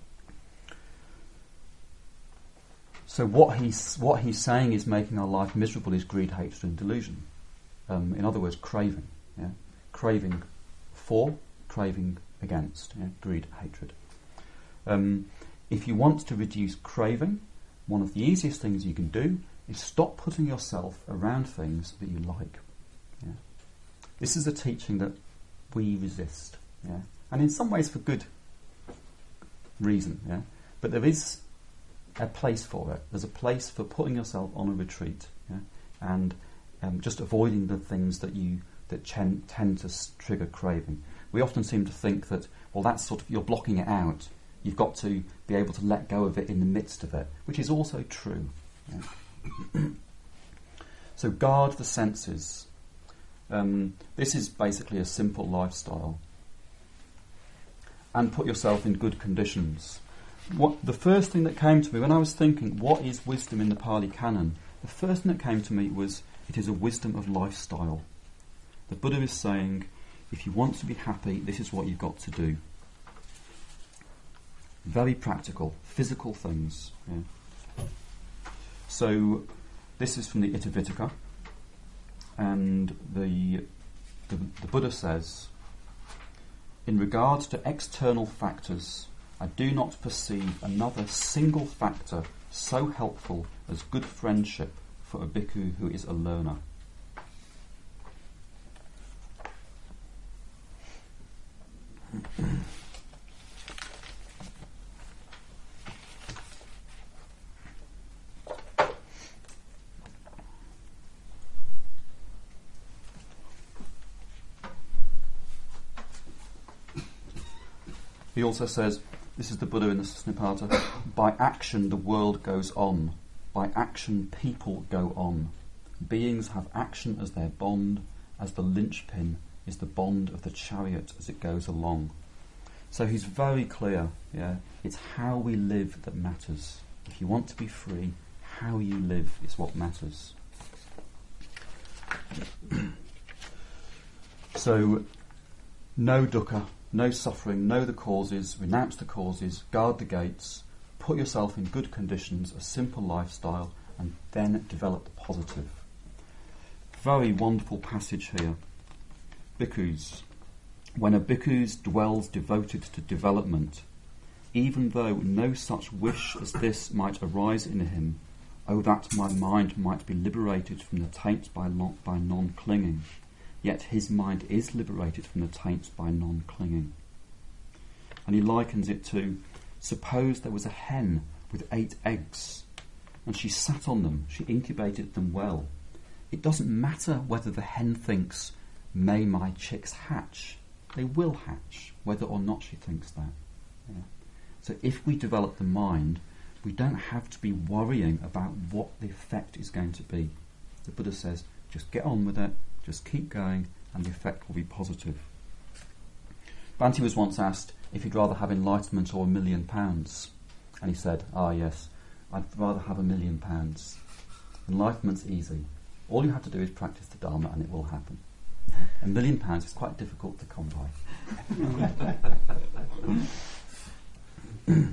So what he's what he's saying is making our life miserable is greed, hatred, and delusion. Um, in other words, craving. Yeah? Craving for, craving against. Yeah? Greed, hatred. Um, if you want to reduce craving, one of the easiest things you can do is stop putting yourself around things that you like. Yeah? This is a teaching that we resist, yeah? And in some ways for good reason. Yeah? But there is a place for it. There's a place for putting yourself on a retreat, yeah? And um, just avoiding the things that you that chen- tend to s- trigger craving. We often seem to think that, well, that's sort of, you're blocking it out. You've got to be able to let go of it in the midst of it, which is also true. Yeah? So guard the senses. Um, this is basically a simple lifestyle. And put yourself in good conditions. What the first thing that came to me when I was thinking, what is wisdom in the Pali Canon? The first thing that came to me was, it is a wisdom of lifestyle. The Buddha is saying, if you want to be happy, this is what you've got to do. Very practical, physical things. Yeah. So, this is from the Itta Vitaka, and the, the the Buddha says, in regard to external factors, I do not perceive another single factor so helpful as good friendship for a bhikkhu who is a learner. He also says, this is the Buddha in the Snippata, by action the world goes on. By action people go on. Beings have action as their bond, as the linchpin is the bond of the chariot as it goes along. So he's very clear, yeah, it's how we live that matters. If you want to be free, how you live is what matters. So, know dukkha, know suffering, know the causes, renounce the causes, guard the gates, put yourself in good conditions, a simple lifestyle, and then develop the positive. Very wonderful passage here. Bhikkhus. When a bhikkhus dwells devoted to development, even though no such wish as this might arise in him, oh that my mind might be liberated from the taints by, lo- by non-clinging, yet his mind is liberated from the taints by non-clinging. And he likens it to, suppose there was a hen with eight eggs, and she sat on them, she incubated them well. It doesn't matter whether the hen thinks, may my chicks hatch. They will hatch, whether or not she thinks that. Yeah. So if we develop the mind, we don't have to be worrying about what the effect is going to be. The Buddha says, just get on with it, just keep going, and the effect will be positive. Bhante was once asked if he'd rather have enlightenment or a million pounds. And he said, ah yes, I'd rather have a million pounds. Enlightenment's easy. All you have to do is practice the Dharma and it will happen. A million pounds is quite difficult to come by.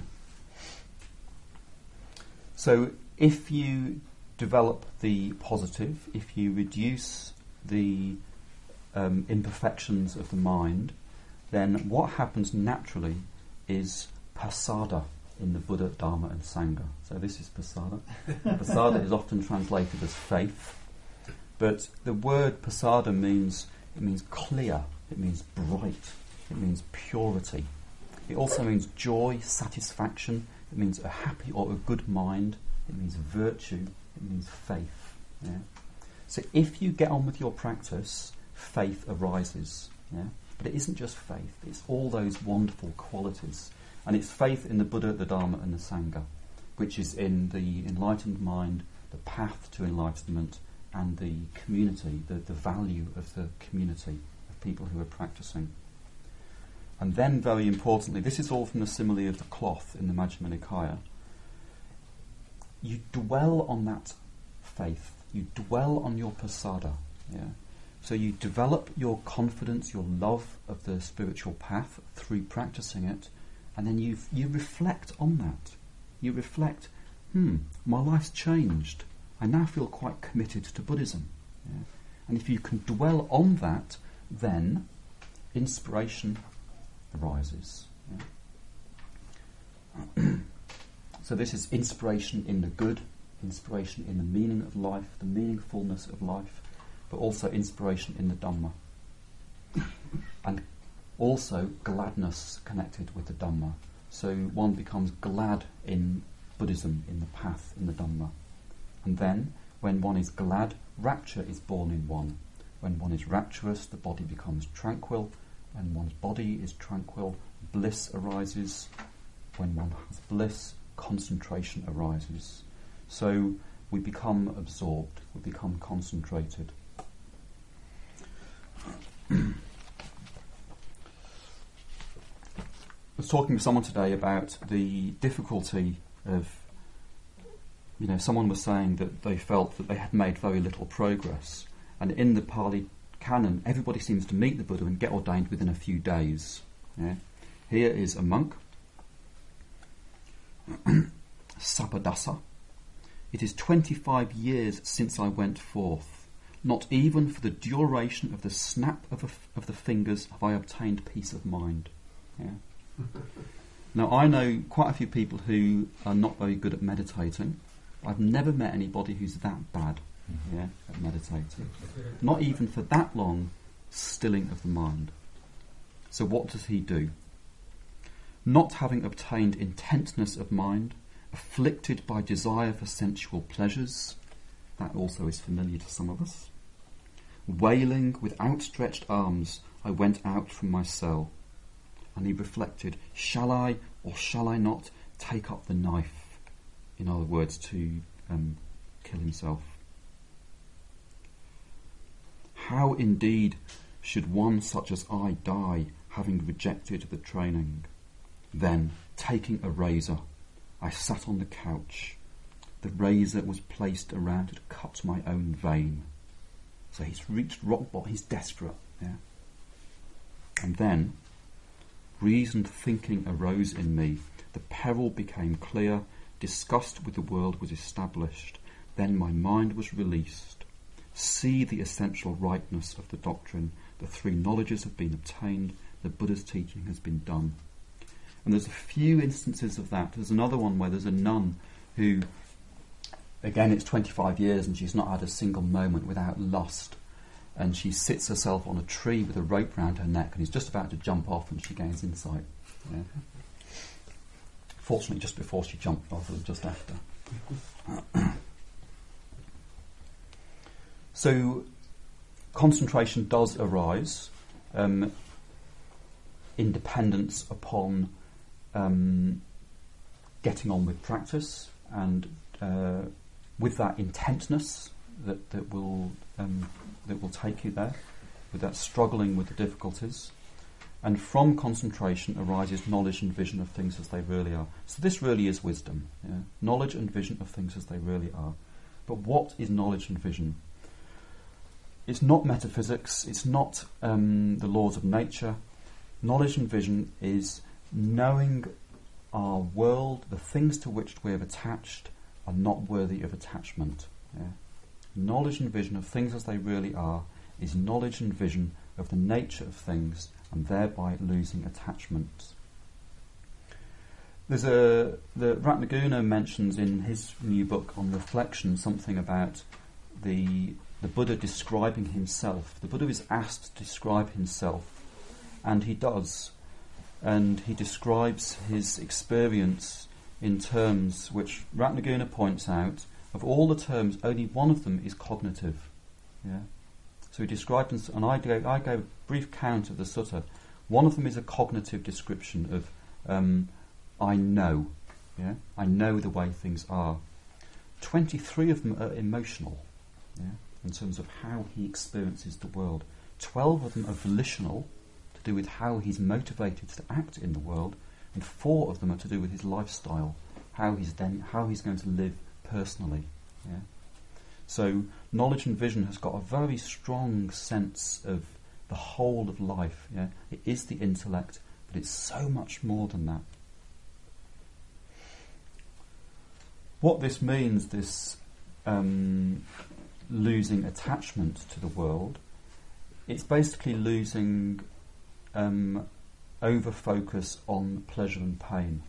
So if you develop the positive, if you reduce the um, imperfections of the mind, then what happens naturally is pasada in the Buddha, Dharma and Sangha. So this is pasada. Pasada is often translated as faith, but the word pasada means it means clear, it means bright, it means purity. It also means joy, satisfaction, it means a happy or a good mind, it means virtue, it means faith. Yeah? So if you get on with your practice, faith arises. Yeah? But it isn't just faith, it's all those wonderful qualities. And it's faith in the Buddha, the Dharma and the Sangha, which is in the enlightened mind, the path to enlightenment, and the community, the, the value of the community of people who are practicing. And then, very importantly, this is all from the simile of the cloth in the Majjhima Nikaya. You dwell on that faith, you dwell on your pasada. Yeah? So you develop your confidence, your love of the spiritual path through practicing it, and then you you reflect on that. You reflect, hmm, my life's changed. I now feel quite committed to Buddhism. Yeah? And if you can dwell on that, then inspiration arises. Yeah? So this is inspiration in the good, inspiration in the meaning of life, the meaningfulness of life, but also inspiration in the Dhamma. And also gladness connected with the Dhamma. So one becomes glad in Buddhism, in the path, in the Dhamma. And then, when one is glad, rapture is born in one. When one is rapturous, the body becomes tranquil. When one's body is tranquil, bliss arises. When one has bliss, concentration arises. So we become absorbed, we become concentrated. I was talking with someone today about the difficulty of, you know, someone was saying that they felt that they had made very little progress. And in the Pali Canon, everybody seems to meet the Buddha and get ordained within a few days. Yeah? Here is a monk, Sapadasa. It is twenty-five years since I went forth. Not even for the duration of the snap of, a f- of the fingers have I obtained peace of mind. Yeah? Now, I know quite a few people who are not very good at meditating. I've never met anybody who's that bad mm-hmm. yeah, at meditating. Not even for that long, stilling of the mind. So what does he do? Not having obtained intentness of mind, afflicted by desire for sensual pleasures, that also is familiar to some of us. Wailing with outstretched arms, I went out from my cell. and he reflected, shall I or shall I not take up the knife? In other words, to um, kill himself. How indeed should one such as I die, having rejected the training? Then, taking a razor, I sat on the couch. The razor was placed around to cut my own vein. So he's reached rock bottom, he's desperate. Yeah? And then, reasoned thinking arose in me. The peril became clear. Disgust with the world was established. Then my mind was released. See the essential rightness of the doctrine. The three knowledges have been obtained. The Buddha's teaching has been done. And there's a few instances of that. There's another one where there's a nun who, again, it's twenty-five years and she's not had a single moment without lust. And she sits herself on a tree with a rope round her neck and he's just about to jump off and she gains insight. Yeah. Fortunately, just before she jumped off, or just after. So, concentration does arise, um, in dependence upon um, getting on with practice, and uh, with that intentness that that will um, that will take you there, with that struggling with the difficulties. And from concentration arises knowledge and vision of things as they really are. So this really is wisdom. Yeah? Knowledge and vision of things as they really are. But what is knowledge and vision? It's not metaphysics. It's not um, the laws of nature. Knowledge and vision is knowing our world, the things to which we have attached are not worthy of attachment. Yeah? Knowledge and vision of things as they really are is knowledge and vision of the nature of things, and thereby losing attachment. There's a the Ratnaguna mentions in his new book on reflection something about the the Buddha describing himself. The Buddha is asked to describe himself, and he does, and he describes his experience in terms which Ratnaguna points out. Of all the terms, only one of them is cognitive. Yeah. So he described, and I gave, I gave a brief count of the sutta. One of them is a cognitive description of um, I know. Yeah, I know the way things are. Twenty-three of them are emotional, yeah, in terms of how he experiences the world. Twelve of them are volitional, to do with how he's motivated to act in the world, and four of them are to do with his lifestyle, how he's then how he's going to live personally. Yeah. So knowledge and vision has got a very strong sense of the whole of life. Yeah? It is the intellect, but it's so much more than that. What this means, this um, losing attachment to the world, it's basically losing um, over-focus on pleasure and pain.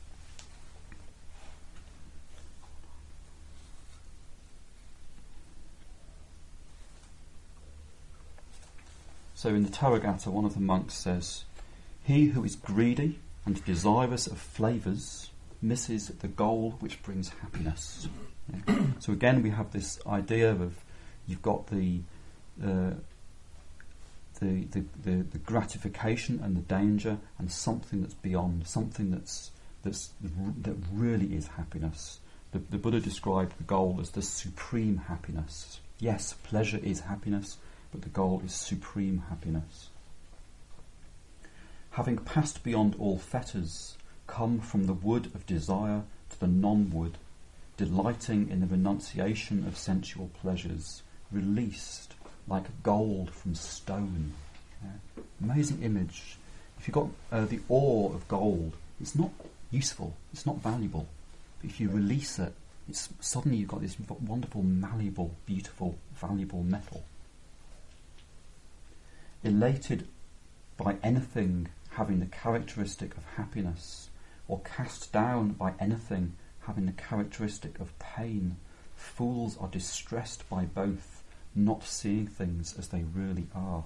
So in the Therigatha, one of the monks says, "He who is greedy and desirous of flavours misses the goal which brings happiness." Yeah. So again, we have this idea of you've got the, uh, the, the the the gratification and the danger, and something that's beyond, something that's that's that really is happiness. The, the Buddha described the goal as the supreme happiness. Yes, pleasure is happiness, but the goal is supreme happiness. Having passed beyond all fetters, come from the wood of desire to the non-wood, delighting in the renunciation of sensual pleasures, released like gold from stone. Yeah. Amazing image. If you've got uh, the ore of gold, it's not useful, it's not valuable. But if you release it, it's suddenly you've got this wonderful, malleable, beautiful, valuable metal. Elated by anything having the characteristic of happiness, or cast down by anything having the characteristic of pain, fools are distressed by both, not seeing things as they really are.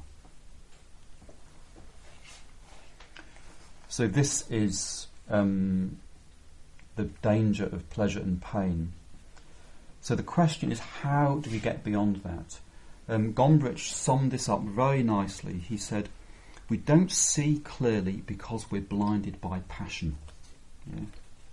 So this is um, the danger of pleasure and pain. So the question is, how do we get beyond that? Um, Gombrich summed this up very nicely. He said, We don't see clearly because we're blinded by passion. Yeah.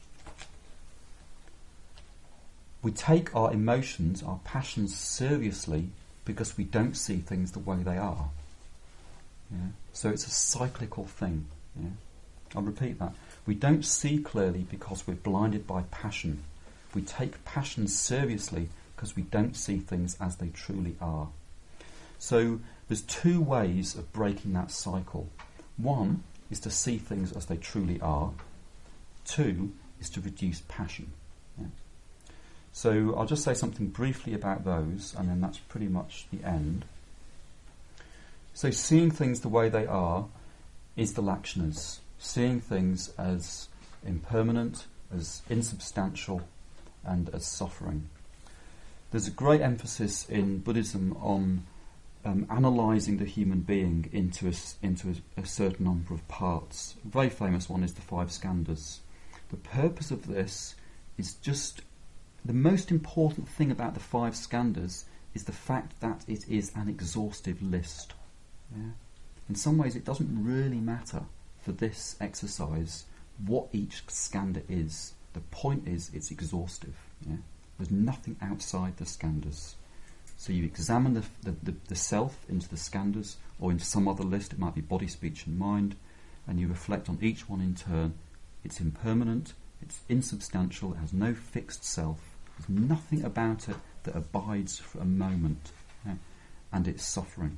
We take our emotions, our passions seriously because we don't see things the way they are. Yeah. So it's a cyclical thing. Yeah. I'll repeat that. We don't see clearly because we're blinded by passion. We take passion seriously because we don't see things as they truly are. So there's two ways of breaking that cycle. One is to see things as they truly are. Two is to reduce passion. Yeah. So I'll just say something briefly about those, and then that's pretty much the end. So seeing things the way they are is the Lakshanas. Seeing things as impermanent, as insubstantial, and as suffering. There's a great emphasis in Buddhism on um, analysing the human being into a, into a, a certain number of parts. A very famous one is the five skandhas. The purpose of this is just the most important thing about the five skandhas is the fact that it is an exhaustive list. Yeah? In some ways, it doesn't really matter for this exercise what each skandha is. The point is it's exhaustive. Yeah? There's nothing outside the skandhas. So you examine the, the, the, the self into the skandhas or into some other list, it might be body, speech and mind, and you reflect on each one in turn. It's impermanent, it's insubstantial, it has no fixed self, there's nothing about it that abides for a moment, yeah? And it's suffering.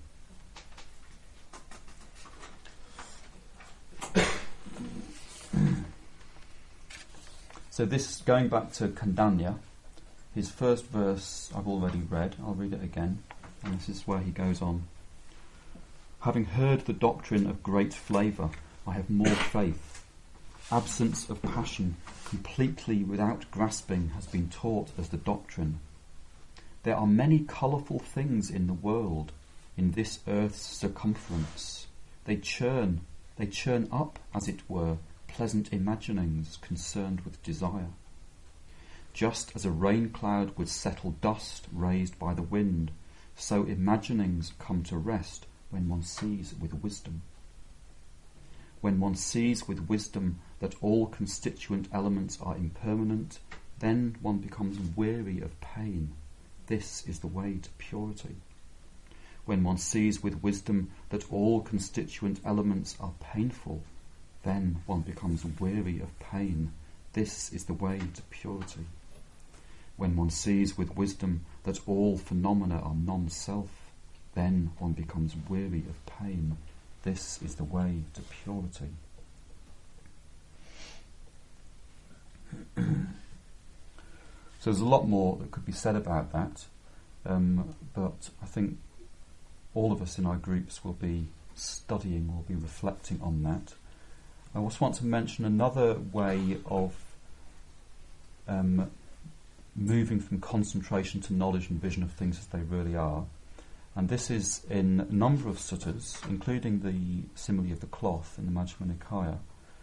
So this, going back to Kandanya, his first verse I've already read, I'll read it again, and this is where he goes on. Having heard the doctrine of great flavour, I have more faith. Absence of passion, completely without grasping, has been taught as the doctrine. There are many colourful things in the world, in this earth's circumference. They churn, they churn up, as it were, pleasant imaginings concerned with desire. Just as a rain cloud would settle dust raised by the wind, so imaginings come to rest when one sees with wisdom. When one sees with wisdom that all constituent elements are impermanent, then one becomes weary of pain. This is the way to purity. When one sees with wisdom that all constituent elements are painful, then one becomes weary of pain. This is the way to purity. When one sees with wisdom that all phenomena are non-self, then one becomes weary of pain. This is the way to purity. So there's a lot more that could be said about that, um, but I think all of us in our groups will be studying, will be reflecting on that. I also want to mention another way of um, moving from concentration to knowledge and vision of things as they really are. And this is in a number of suttas, including the simile of the cloth in the Majjhima Nikaya.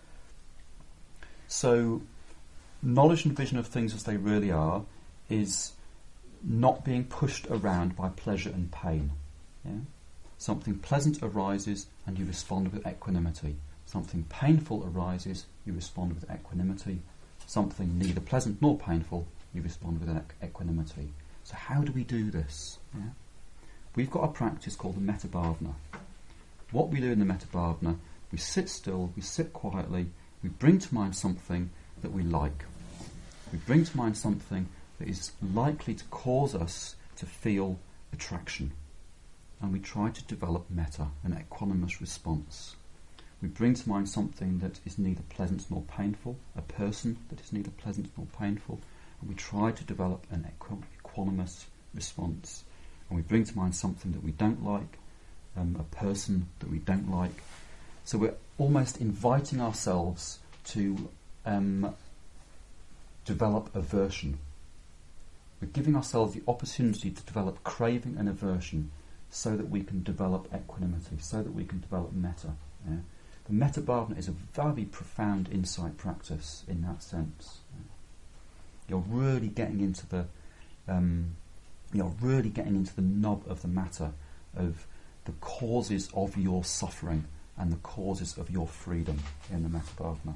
So, knowledge and vision of things as they really are is not being pushed around by pleasure and pain. Yeah? Something pleasant arises and you respond with equanimity. Something painful arises, you respond with equanimity. Something neither pleasant nor painful, you respond with equanimity. So how do we do this? Yeah? We've got a practice called the Metta Bhavana. What we do in the Metta Bhavana, we sit still, we sit quietly, we bring to mind something that we like. We bring to mind something that is likely to cause us to feel attraction. And we try to develop metta, an equanimous response. We bring to mind something that is neither pleasant nor painful, a person that is neither pleasant nor painful, and we try to develop an equ- equanimous response. And we bring to mind something that we don't like, um, a person that we don't like. So we're almost inviting ourselves to um, develop aversion. We're giving ourselves the opportunity to develop craving and aversion so that we can develop equanimity, so that we can develop metta. Yeah? The Metta Bhavana is a very profound insight practice in that sense. You're really getting into the um, you're really getting into the nub of the matter of the causes of your suffering and the causes of your freedom in the Metabhavana.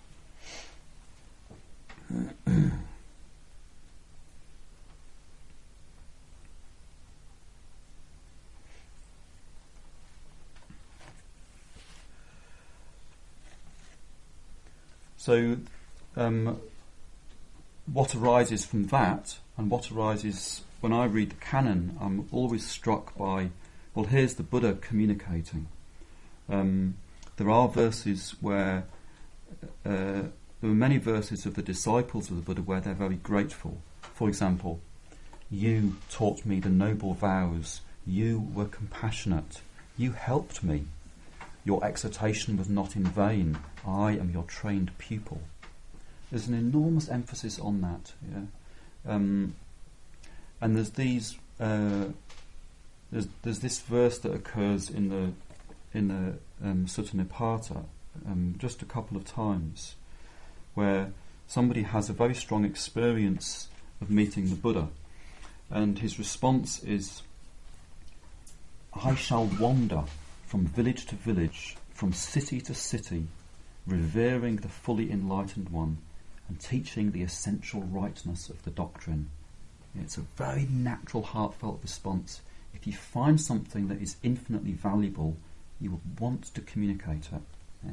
So, um, what arises from that, and what arises when I read the canon, I'm always struck by, well, here's the Buddha communicating. Um, there are verses where, uh, there are many verses of the disciples of the Buddha where they're very grateful. For example, you taught me the noble vows, you were compassionate, you helped me. Your exhortation was not in vain. I am your trained pupil. There's an enormous emphasis on that. Yeah? Um, and there's these. Uh, there's there's this verse that occurs in the in the um, Sutta Nipata um, just a couple of times, where somebody has a very strong experience of meeting the Buddha, and his response is, "I shall wander from village to village, from city to city, revering the fully enlightened one and teaching the essential rightness of the doctrine." It's a very natural, heartfelt response. If you find something that is infinitely valuable, you will want to communicate it. Yeah.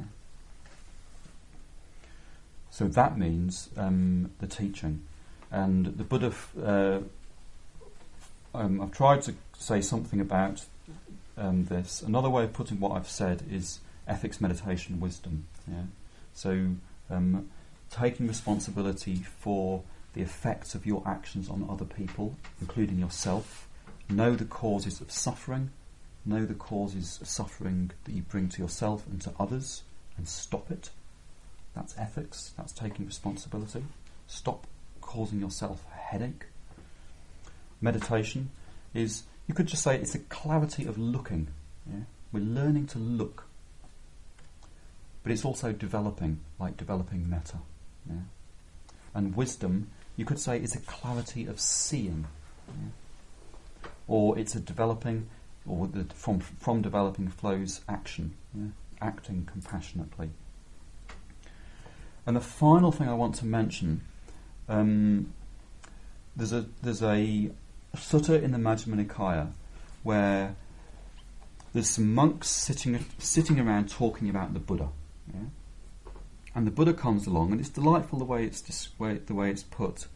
So that means um, the teaching. And the Buddha, uh, um, I've tried to say something about Um, this. Another way of putting what I've said is ethics, meditation, wisdom. Yeah? So, um, taking responsibility for the effects of your actions on other people, including yourself. Know the causes of suffering. Know the causes of suffering that you bring to yourself and to others, and stop it. That's ethics. That's taking responsibility. Stop causing yourself a headache. Meditation is, you could just say it's a clarity of looking. Yeah? We're learning to look. But it's also developing, like developing metta. Yeah? And wisdom, you could say it's a clarity of seeing. Yeah? Or it's a developing, or the, from from developing flows action. Yeah? Acting compassionately. And the final thing I want to mention, um, there's a there's a sutta in the Majjhima Nikaya where there's some monks sitting sitting around talking about the Buddha, yeah? And the Buddha comes along, and it's delightful the way it's dis- way, the way it's put.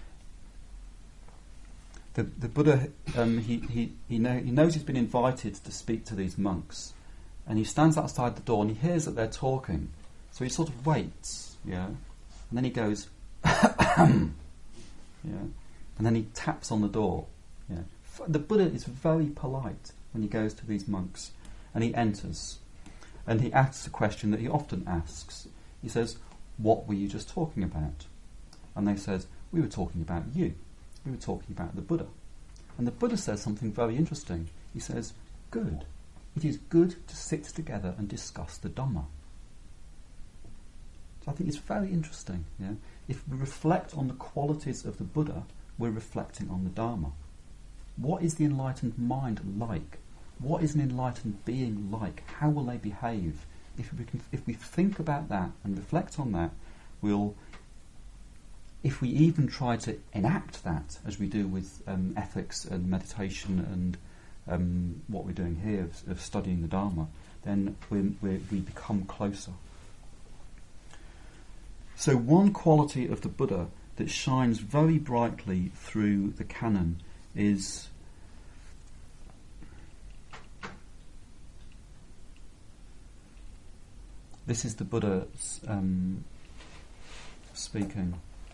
The the Buddha um, he he he, know, he knows he's been invited to speak to these monks, and he stands outside the door and he hears that they're talking, so he sort of waits, yeah, and then he goes, yeah. And then he taps on the door. Yeah. The Buddha is very polite when he goes to these monks, and he enters, and he asks a question that he often asks. He says, "What were you just talking about?" And they said, "We were talking about you. We were talking about the Buddha." And the Buddha says something very interesting. He says, "Good. It is good to sit together and discuss the Dhamma." So I think it's very interesting. Yeah? If we reflect on the qualities of the Buddha, we're reflecting on the Dharma. What is the enlightened mind like? What is an enlightened being like? How will they behave? If we can, if we think about that and reflect on that, we'll, if we even try to enact that, as we do with um, ethics and meditation and um, what we're doing here of, of studying the Dharma, then we we become closer. So one quality of the Buddha that shines very brightly through the canon is this is the Buddha um, speaking.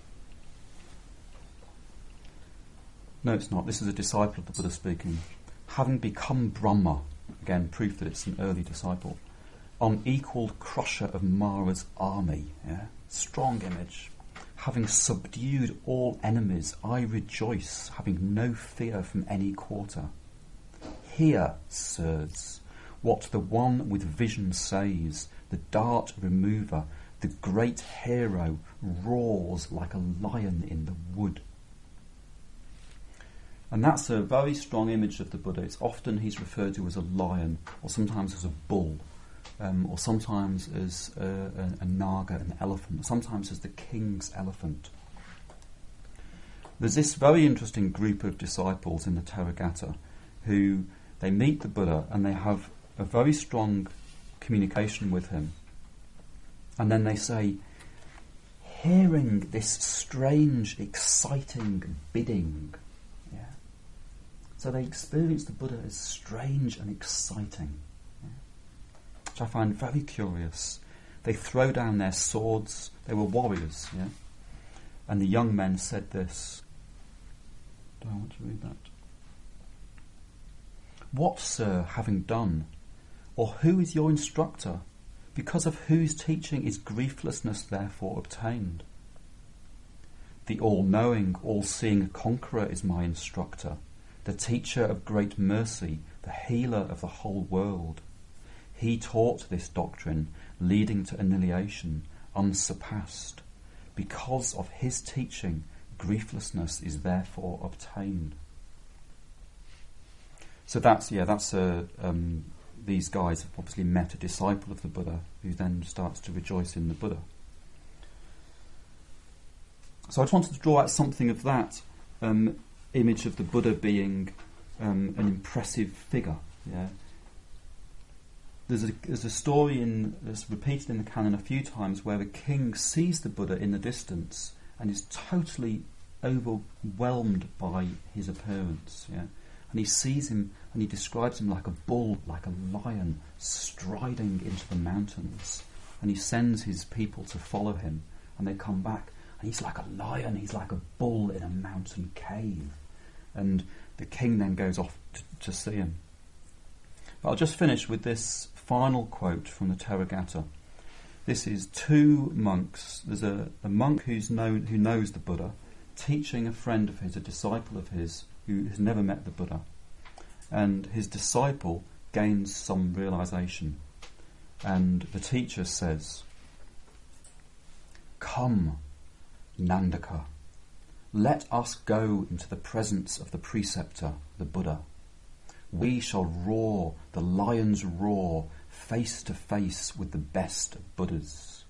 No, it's not. This is a disciple of the Buddha speaking. Having become Brahma, again, proof that it's an early disciple, unequalled crusher of Mara's army. Yeah? Strong image. Having subdued all enemies, I rejoice, having no fear from any quarter. Hear, sirs, what the one with vision says, the dart remover, the great hero, roars like a lion in the wood. And that's a very strong image of the Buddha. It's often he's referred to as a lion, or sometimes as a bull. um, or sometimes as a, a, a naga, an elephant, sometimes as the king's elephant. There's this very interesting group of disciples in the Therigatha who they meet the Buddha and they have a very strong communication with him. And then they say, hearing this strange, exciting bidding. Yeah. So they experience the Buddha as strange and exciting, yeah, which I find very curious. They throw down their swords. They were warriors, yeah. And the young men said this. Do I want to read that? What, sir, having done? Or who is your instructor? Because of whose teaching is grieflessness therefore obtained? The all-knowing, all-seeing conqueror is my instructor, the teacher of great mercy, the healer of the whole world. He taught this doctrine, leading to annihilation, unsurpassed. Because of his teaching, grieflessness is therefore obtained. So that's, yeah, that's a... Um, these guys have obviously met a disciple of the Buddha who then starts to rejoice in the Buddha. So I just wanted to draw out something of that um, image of the Buddha being um, an impressive figure. Yeah, there's a there's a story in that's repeated in the canon a few times where the king sees the Buddha in the distance and is totally overwhelmed by his appearance. Yeah. And he sees him and he describes him like a bull, like a lion, striding into the mountains. And he sends his people to follow him, and they come back. And he's like a lion, he's like a bull in a mountain cave. And the king then goes off to, to see him. But I'll just finish with this final quote from the Therigatha. This is two monks. There's a, a monk who's known, who knows the Buddha, teaching a friend of his, a disciple of his, who has never met the Buddha. And his disciple gains some realization. And the teacher says, "Come, Nandaka, let us go into the presence of the preceptor, the Buddha. We shall roar the lion's roar face to face with the best of Buddhas."